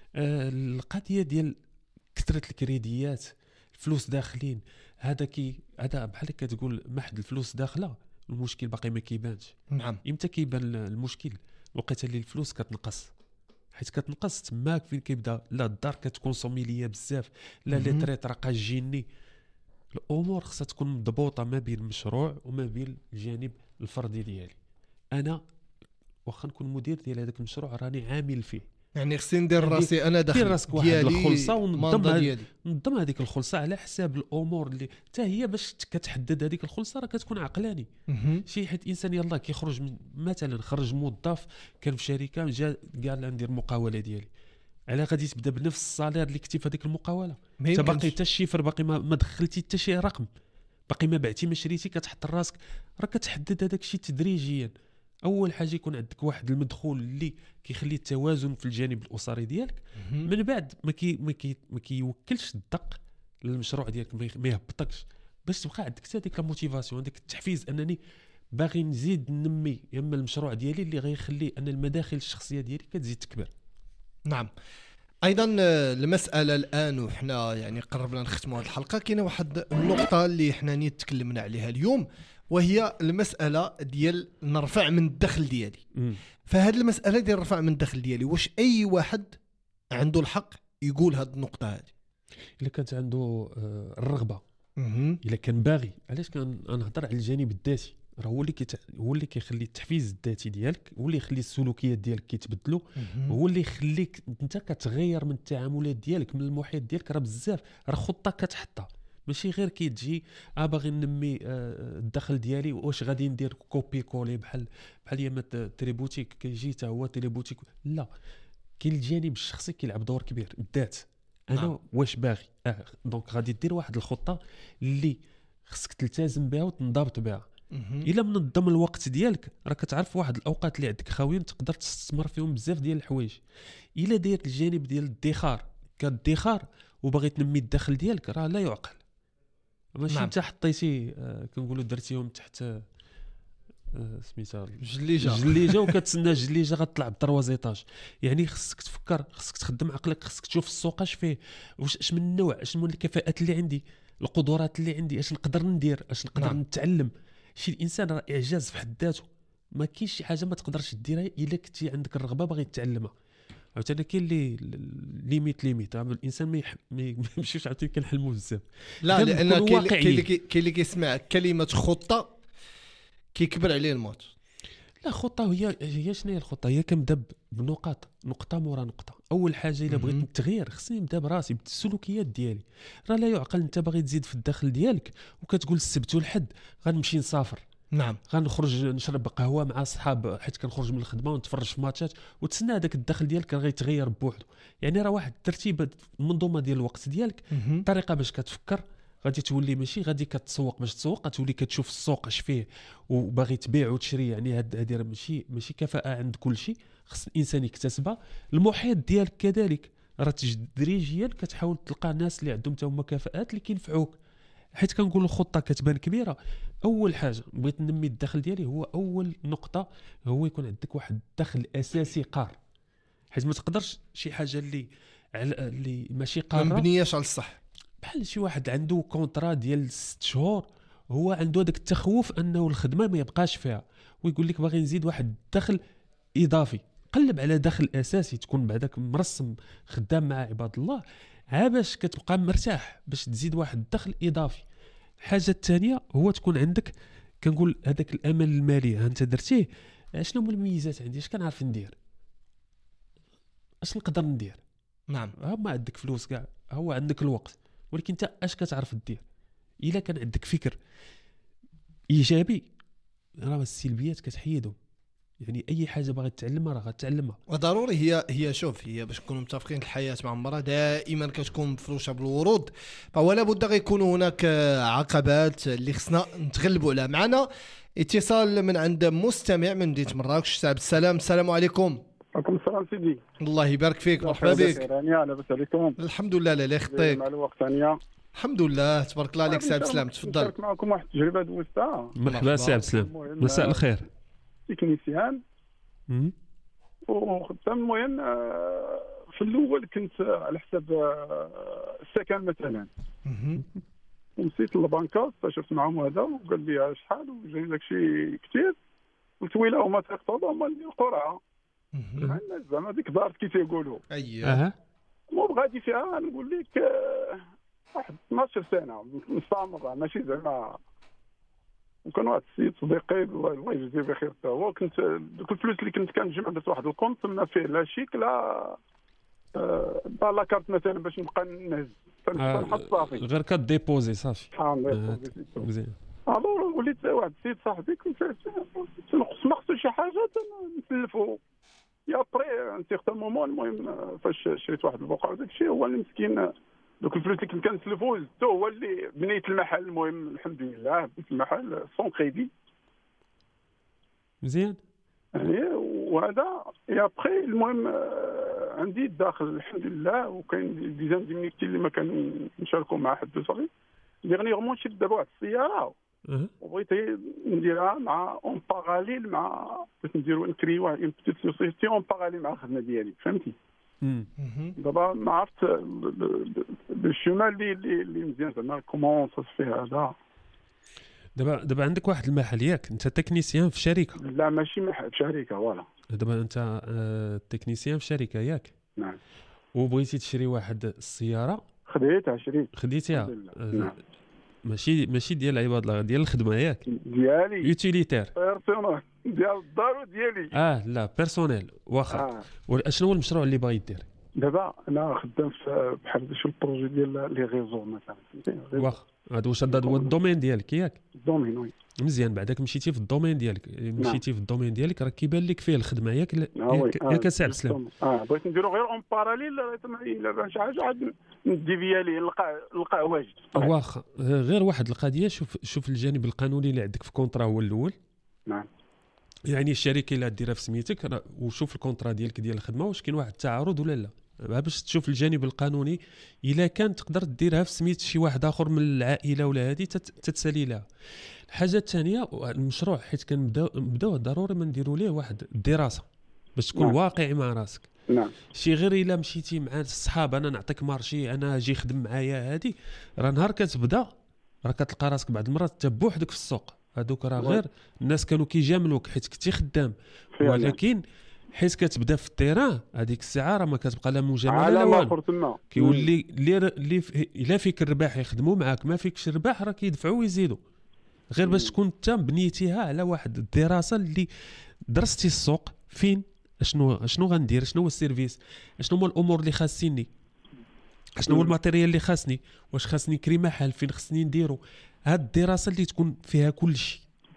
القضيه ديال كثره الكريديات، الفلوس داخلين، هذا بحال كتقول محد الفلوس داخله، المشكل باقي ما كيبانش. نعم، امتى كيبان المشكل؟ وقت اللي الفلوس كتنقص، حيت كتنقص تماك فين كيبدا لا الدار كتكونسومي ليا بزاف، لا لي تريت راه كاجيني. الامور خصها تكون مضبوطه ما بين المشروع وما بين الجانب الفردي ديالي. انا واخا نكون مدير ديال هذاك المشروع راني عامل فيه، يعني خصني ندير راسي انا داخل ديالي الخلصه وننظم هذيك الخلصه على حساب الامور اللي حتى هي باش كتحدد هذيك الخلصه راه كتكون عقلاني. شي حيت الانسان يلاه كيخرج مثلا خرج موظف كان في شركه جا قال ندير مقاوله ديالي، على غادي تبدا بنفس الصالير اللي كنتي في هذيك المقاوله، انت باقي حتى الشيفر باقي ما دخلتي حتى شي رقم، باقي ما بعتي ما شريتي، كتحط راسك راه كتحدد هذاك الشيء تدريجيا. اول حاجه يكون عندك واحد المدخول اللي كيخلي التوازن في الجانب الاسري ديالك، من بعد ما كيوكلش الدق للمشروع ديالك، ما يهبطكش، باش تبقى عندك حتى ديك الموتيفاسيون، ديك التحفيز انني باغي نزيد نمي يما المشروع ديالي اللي غيخلي ان المداخل الشخصيه ديالي كتزيد تكبر. نعم، ايضا المساله الان وحنا يعني قربنا نختموا هذه الحلقه، كاينه واحد النقطه اللي حنا تكلمنا عليها اليوم، وهي المساله ديال نرفع من الدخل ديالي. فهذه المساله ديال الرفع من الدخل ديالي، واش اي واحد عنده الحق يقول هذه النقطه هذه؟ الا كانت عنده الرغبه، الا كان باغي. علاش كنهضر على الجانب الذاتي، راه هو اللي كيخلي التحفيز الذاتي ديالك، هو اللي يخلي السلوكيات ديالك كيتبدلوا، هو اللي يخليك انت كتغير من التعاملات ديالك، من المحيط ديالك. راه بزاف راه خطه كتحطها، ماشي غير كيتجي باغي نمي الدخل ديالي، واش غادي ندير كوبي كولي بحال يما تريبوتيك كيجي حتى هو تريبوتيك. لا، كاين الجانب الشخصي كيلعب دور كبير، الذات. انا واش باغي، دونك غادي دير واحد الخطه اللي خصك تلتزم بها وتنضبط بها. الا منظم الوقت ديالك، راه كتعرف واحد الاوقات اللي عندك خاويين تقدر تستثمر فيهم بزاف ديال الحوايج. الا داير الجانب ديال الادخار كادخار وباغي تنمي الدخل ديالك، راه لا يعقل. ماشي انت حطيتي كنقولوا درتيهم تحت سميتها جليجه وكتسنى جليجه غتطلع بالدروازيطاج. يعني خصك تفكر، خصك تخدم عقلك، خصك تشوف السوق اش فيه، واش من النوع، اش من الكفاءات اللي عندي، القدرات اللي عندي، اش نقدر ندير، اش نقدر نتعلم. شي الانسان راه اعجاز في حد ذاته، ما كاينش شي حاجه ما تقدرش ديرها الا كنتي عندك الرغبه باغي تتعلمها. عاوتاني كاين اللي ليميت الانسان ما يمشيش عاوتاني كنحلموا بزاف. لا، لان كاين اللي كيسمع كلمه خطه كيكبر عليه الموت. لا، خطه هي شنو هي الخطه؟ هي كنبدا بنقاط، نقطه مورا نقطه. اول حاجه الا بغيت نتغير خصني نبدا براسي، بالسلوكيات ديالي. راه لا يعقل انت باغي تزيد في الدخل ديالك وكتقول السبت والحد غنمشي نسافر، نعم غنخرج نشرب قهوه مع صحاب حيت كنخرج من الخدمه ونتفرج في ماتشات وتسنى هذاك الدخل ديالك غيتغير بوحدو. يعني راه واحد الترتيب المنظومه ديال الوقت ديالك، الطريقه باش كتفكر غادي تولي ماشي غادي كتسوق باش تسوق، غتولي كتشوف السوق اش فيه وباغي تبيع وتشري. يعني هذه ماشي كفاءه عند كل شيء، خص الانسان يكتسبها. المحيط ديالك كذلك راه تدريجيا كتحاول تلقى ناس اللي عندهم حتى هما كفاءات اللي كينفعوك. حيت كنقول الخطه كتبان كبيره، اول حاجه بغيت ننمي الدخل ديالي هو اول نقطه هو يكون عندك واحد الدخل اساسي قار. حيت ما تقدرش شي حاجه اللي ماشي قاره ما مبنياش على الصح، بحال شي واحد عنده كونطرا ديال 6 شهور هو عنده داك التخوف انه الخدمه ما يبقاش فيها، ويقول لك باغي نزيد واحد الدخل اضافي. قلب على دخل اساسي تكون بعدك مرسم خدام مع عباد الله، ها باش كتبقى مرتاح باش تزيد واحد الدخل اضافي. الحاجه الثانيه هو تكون عندك كنقول هذاك الامل المالي. انت درتيه، شنو هما المميزات عندي، اش كنعرف ندير، اش نقدر ندير. نعم ما عندك فلوس كاع، هو عندك الوقت، ولكن انت اش كتعرف دير. الا كان عندك فكر ايجابي راه السلبيات كتحيدهم. يعني اي حاجه باغي تتعلمها راه غتعلمها. وضروري هي شوف، هي باش نكونوا متفقين الحياه مع عمرها دائما كتكون مفروشه بالورود، فولا بد غيكون هناك عقبات اللي خصنا نتغلبوا عليها. معنا اتصال من عند مستمع من مدينه مراكش. سعد السلام. السلام عليكم. عليكم السلام سيدي. الله يبارك فيك، مرحبا بك. لاباس عليكم؟ الحمد لله. لا يخطيك مع الوقت ثانيه. الحمد لله تبارك الله عليك. سعد السلام تفضل. نشارك معكم واحد التجربه دوزتها. مرحبا سعد السلام. مساء الخير. تكنيسيان وخدام. المهم في الاول كنت على حساب السكن مثلا، ومشيت للبنكه استشرت معهم هذا وقال لي شحال وجاني داكشي كثير. قلت ويلا هما تيقطعوا هما اللي القرعه زعما ديك دارت كي تيقولوا. اييه مو غادي فيها نقول لك واحد 12 سنه مستعمره ماشي زعما. وكان واحد السيد صديقي الله يجزيه بخير حتى هو، كنت دوك الفلوس اللي كنت كنجمع درت واحد الكونت تما فيه لا شيك لا لا كارت مثلا باش نبقى نهز نحط صافي غير كديبوزي صافي. مزيان. الو وليت واحد السيد صاحبي كنت ما خصو شي حاجه نسلفو يا بري ان سيغتان مومون. المهم فاش شريت واحد البقعه وداك الشيء هو اللي مسكين دوك الفلوس اللي كنت كنسلفو زدتو هو اللي بنيت المحل. المهم الحمد لله بنيت المحل سون كريدي مزيان يعني. وهذا يا بري المهم عندي الداخل الحمد لله. وكاين دي زانديمنيتي اللي ما كنشاركوا مع حد صغير. ديغنيغمون شريت دابا واحد السياره وبغيت نديرها مع اون باراليل مع باش نديرو نكريو اون بيتيت سوسيتي اون باراليل مع الخدمه ديالي فهمتي. دابا ما عرفت بالشمال اللي مزيان زعما كومون صافي هذا. دابا عندك واحد المحل ياك؟ انت تكنيسيان في شركه؟ لا ماشي محل، في شركه. فوالا دابا انت تكنيسيان في شركه ياك؟ نعم. وبغيتي تشري واحد السياره خديتها نعم. ماشي ديال عباد الله، ديال الخدمه ياك؟ ديالي يوتيليتير بيرسونيل ديال الدار ديالي. لا بيرسونيل واخا. شنو هو المشروع اللي باغي دير دابا؟ انا خدام في بحال شي البروجي ديال لي ريزو مثلا. واخا هذا واش هذا هو الدومين ديالك ياك؟ الدومين وي. مزيان. بعدك مشيتي في الدومين ديالك مشيتي في الدومين ديالك راه كيبان لك فيه الخدمه ياك ياك سعد السلام. بغيت نديرو غير اون باراليل الا بان شي حاجه عاد نديفيا ليه نلقاه واجد. واخا غير واحد القضيه. شوف الجانب القانوني اللي عندك في كونطرا هو الاول. نعم. يعني الشركه اللي ديرها في سميتك وشوف الكونطرا ديالك ديال الخدمه واش كاين واحد التعارض ولا لا، باش تشوف الجانب القانوني. الا كان تقدر ديرها في سميت شي واحد اخر من العائله ولا هذه تتسالي لها. الحاجه الثانيه المشروع حيت كنبداو ضروري ما نديروا ليه واحد الدراسه باش تكون واقعي مع راسك. نعم. شي غير الا مشيتي مع الصحاب انا نعطيك مارشي انا اجي خدم معايا هذه راه نهار كتبدا راه كتلقى راسك بعض المرات انت بوحدك في السوق. هذوك راه غير الناس كانوا كيجاملوك حيت كنتي خدام، ولكن حيت كتبدا في التيران هذيك الساعه راه ما كتبقى لا مجامله لا والو. كيولي اللي الا فيك الرباح يخدموا معاك، ما فيكش الرباح راه كيدفعوا ويزيدوا. غير باش تكون انت بنيتيها على واحد الدراسه اللي درستي السوق فين شنو غندير، شنو هو السيرفيس، شنو هما الامور اللي خاصني، شنو هو الماتيريال اللي خاصني، واش خاصني نكري محل فين خصني نديرو. هاد الدراسه اللي تكون فيها كل شيء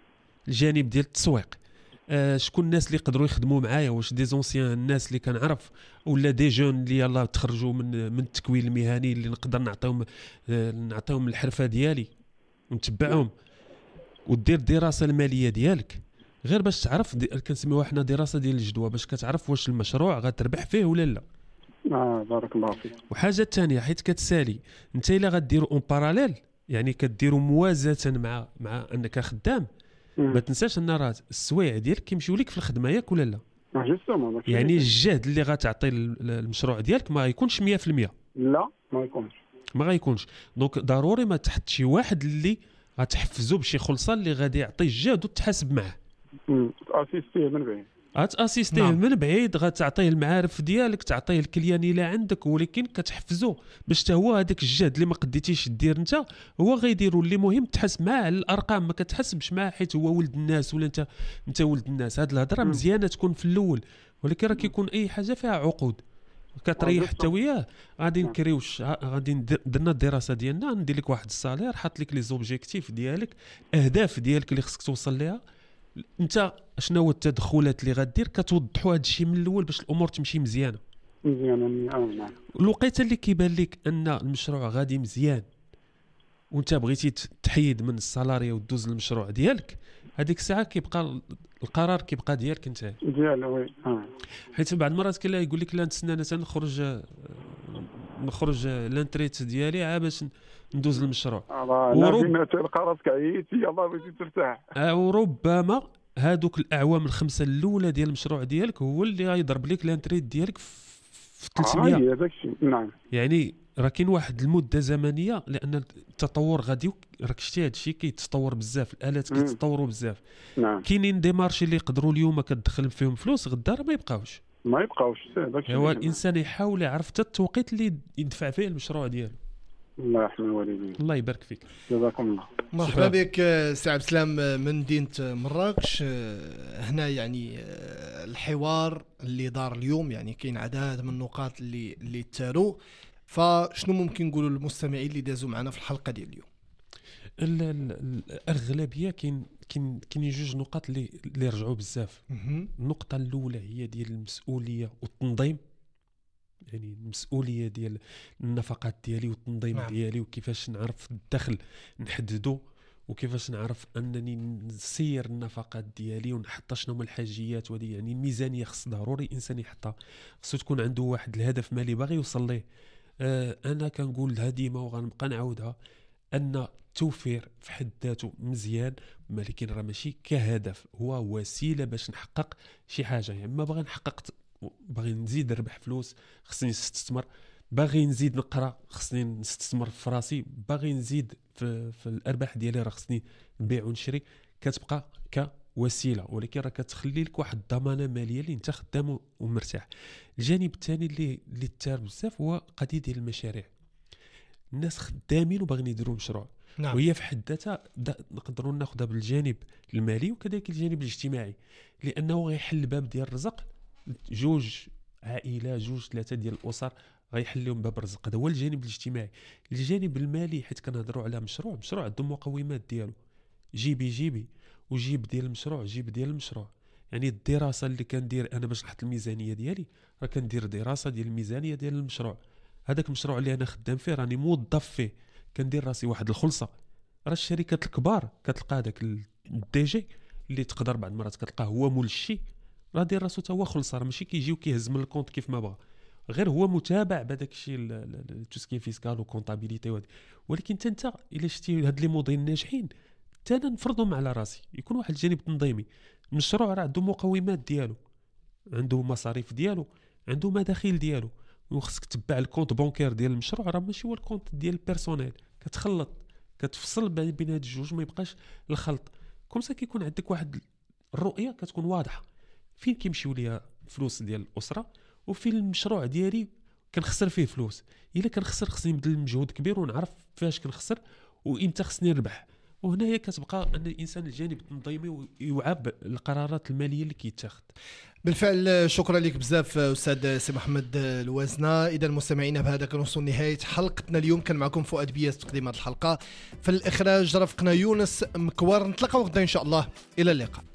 الجانب ديال التسويق. شكون الناس اللي يقدروا يخدموا معايا؟ واش دي زونسيان الناس اللي كنعرف ولا دي جون اللي يلاه تخرجوا من التكوين المهني اللي نقدر نعطيهم الحرفه ديالي ونتبعهم ودير الدراسه الماليه ديالك غير باش تعرف كنسميوها حنا دراسه ديال الجدوى باش كتعرف واش المشروع غتربح فيه ولا لا. بارك الله فيك. وحاجه ثانيه حيت كتسالي انت الا غديروا اون باراليل يعني كديروا موازاه مع انك خدام ما تنساش ان راه السوايع ديالك كيمشيو لك في الخدمه ياك ولا لا. يعني الجهد اللي غتعطي المشروع ديالك ما غيكونش 100%. لا ما غيكونش دونك ضروري ما تحط شي واحد اللي غتحفزو بشي خلصه اللي غادي يعطي الجهد وتحاسب معاه. اسيستيه من بعيد. اسيستيه نعم. من بعيد غتعطيه المعارف ديالك تعطيه الكليان اللي عندك ولكن كتحفزو باش حتى هو هذاك الجهد اللي ما قديتيش دير انت هو غيديروا. اللي مهم تحس معاه على الارقام ما كتحسبش معاه حيت هو ولد الناس ولا انت ولد الناس. هاد الهضره مزيانه تكون في الاول ولكن راه كيكون اي حاجه فيها عقود كتريح حتى وياه. غادي نكريوش غادي درنا الدراسه ديالنا ندير لك واحد الصالير حاط لك لي زوبجيكتيف ديالك اهداف ديالك اللي خصك توصل ليها انت شنو هو التدخلات اللي غدير كتوضحوا هذا الشيء من الاول باش الامور تمشي مزيانه. نعم. الوقيته اللي كيبان لك ان المشروع غادي مزيان وانت بغيتي تحيد من السالاريا ودوز للمشروع ديالك هذيك الساعه كيبقى القرار كيبقى ديالك انت وي. حيت بعض المرات كلا يقول لك لا نتسنى انا نخرج لانتريت ديالي عا باش ندوز للمشروع وربما تلقى راسك عييتي يلاه بغيتي ترتاح. وربما هادوك الاعوام الخمسه الاولى ديال المشروع ديالك هو اللي غيضرب لك لانتريت ديالك في 300. هذاك الشيء نعم. يعني راه كاين واحد المده زمنيه لان التطور غادي راك شتي هذا الشيء كيتطور بزاف الالات كيتطوروا بزاف. نعم. كاينين دي مارشي اللي يقدروا اليوم كتدخل فيهم فلوس غدا راه ما يبقاوش. هذاك الشيء هو الانسان يحاول يعرف حتى التوقيت اللي يدفع فيه المشروع ديالو. الله يحمي الوالدين. الله يبارك فيك. جزاكم الله. مرحبا بك سي عبد السلام من مدينه مراكش. هنا يعني الحوار اللي دار اليوم يعني كاين عدد من النقاط اللي تاروا فشنو ممكن نقولوا للمستمعين اللي دازوا معنا في الحلقه ديال اليوم؟ الاغلبيه كاين جوج نقاط اللي رجعوا بزاف. النقطه الاولى هي ديال المسؤوليه والتنظيم يعني المسؤوليه ديال النفقات ديالي والتنظيم ديالي وكيفاش نعرف الدخل نحددو وكيفاش نعرف انني نسير النفقات ديالي ونحط شنو هما الحاجيات. ودي يعني الميزانيه خص ضروري الانسان يحطها خصو تكون عنده واحد الهدف مالي باغي يوصل ليه. انا كنقول ديما وغنبقى نعاودها ان التوفير في حد ذاته مزيان ولكن راه ماشي كهدف هو وسيله باش نحقق شي حاجه. يعني ما باغي نزيد نربح فلوس خصني نستثمر باغي نزيد نقرا خصني نستثمر في راسي باغي نزيد في الارباح ديالي راه خصني نبيع ونشري. كتبقى كوسيله ولكن راه كتخلي لك واحد الضمانه ماليه اللي انت خدام ومرتاح. الجانب الثاني اللي تار بزاف هو قضيه ديال المشاريع. الناس خدامين وباغيين يديروا مشروع نعم. وهي في حد ذاتها نقدروا ناخذها بالجانب المالي وكذلك الجانب الاجتماعي لانه غيحل باب ديال الرزق. جوج عائلات جوج ثلاثه ديال الاسر غيحل لهم باب الرزق. هذا هو الجانب الاجتماعي. الجانب المالي حيت كنهضروا على مشروع عنده مقومات ديالو جيبي وجيب ديال المشروع يعني الدراسه اللي كندير انا باش نحط الميزانيه ديالي راه كندير دراسه ديال الميزانيه ديال المشروع. هذاك المشروع اللي انا خدام فيه راني موظف فيه كندير راسي واحد الخلصه. راه الشركات الكبار كتلقى هذاك الدي جي اللي تقدر بعض المرات كتلقاه هو مول الشيء راه داير راسو حتى هو خلصه راه ماشي كيجي وكيهز من الكونط كيف ما بغى غير هو متابع بهذاك الشيء توسكي فيسكال وكونطابيليتي. ولكن انت الا شتي هاد لي موديل ناجحين حتى انا نفرضهم على راسي يكون واحد الجانب تنظيمي. المشروع راه عنده مقومات ديالو عنده مصاريف ديالو عنده مداخيل ديالو وخصك تتبع الكونت بانكير ديال المشروع راه ماشي هو الكونت ديال البيرسونيل. كتخلط كتفصل بين هاد الجوج ما يبقاش الخلط كومسا كيكون عندك واحد الرؤيه كتكون واضحه فين كيمشيو ليا فلوس ديال الاسره وفين المشروع ديالي كنخسر فيه فلوس. الا كنخسر خصني نبذل مجهود كبير ونعرف فاش كنخسر وامتى خصني نربح وهنا كتبقى ان الانسان الجانب التنظيمي يعاب القرارات الماليه اللي كيتاخذ. بالفعل شكرا لك بزاف استاذ سي محمد الوازنه. اذا مستمعينا بهذا كنوصل نهايه حلقتنا اليوم. كان معكم فؤاد بياس تقديم هذه الحلقه، في الاخراج رافقنا يونس مكوار. نتلاقاو غدا ان شاء الله، الى اللقاء.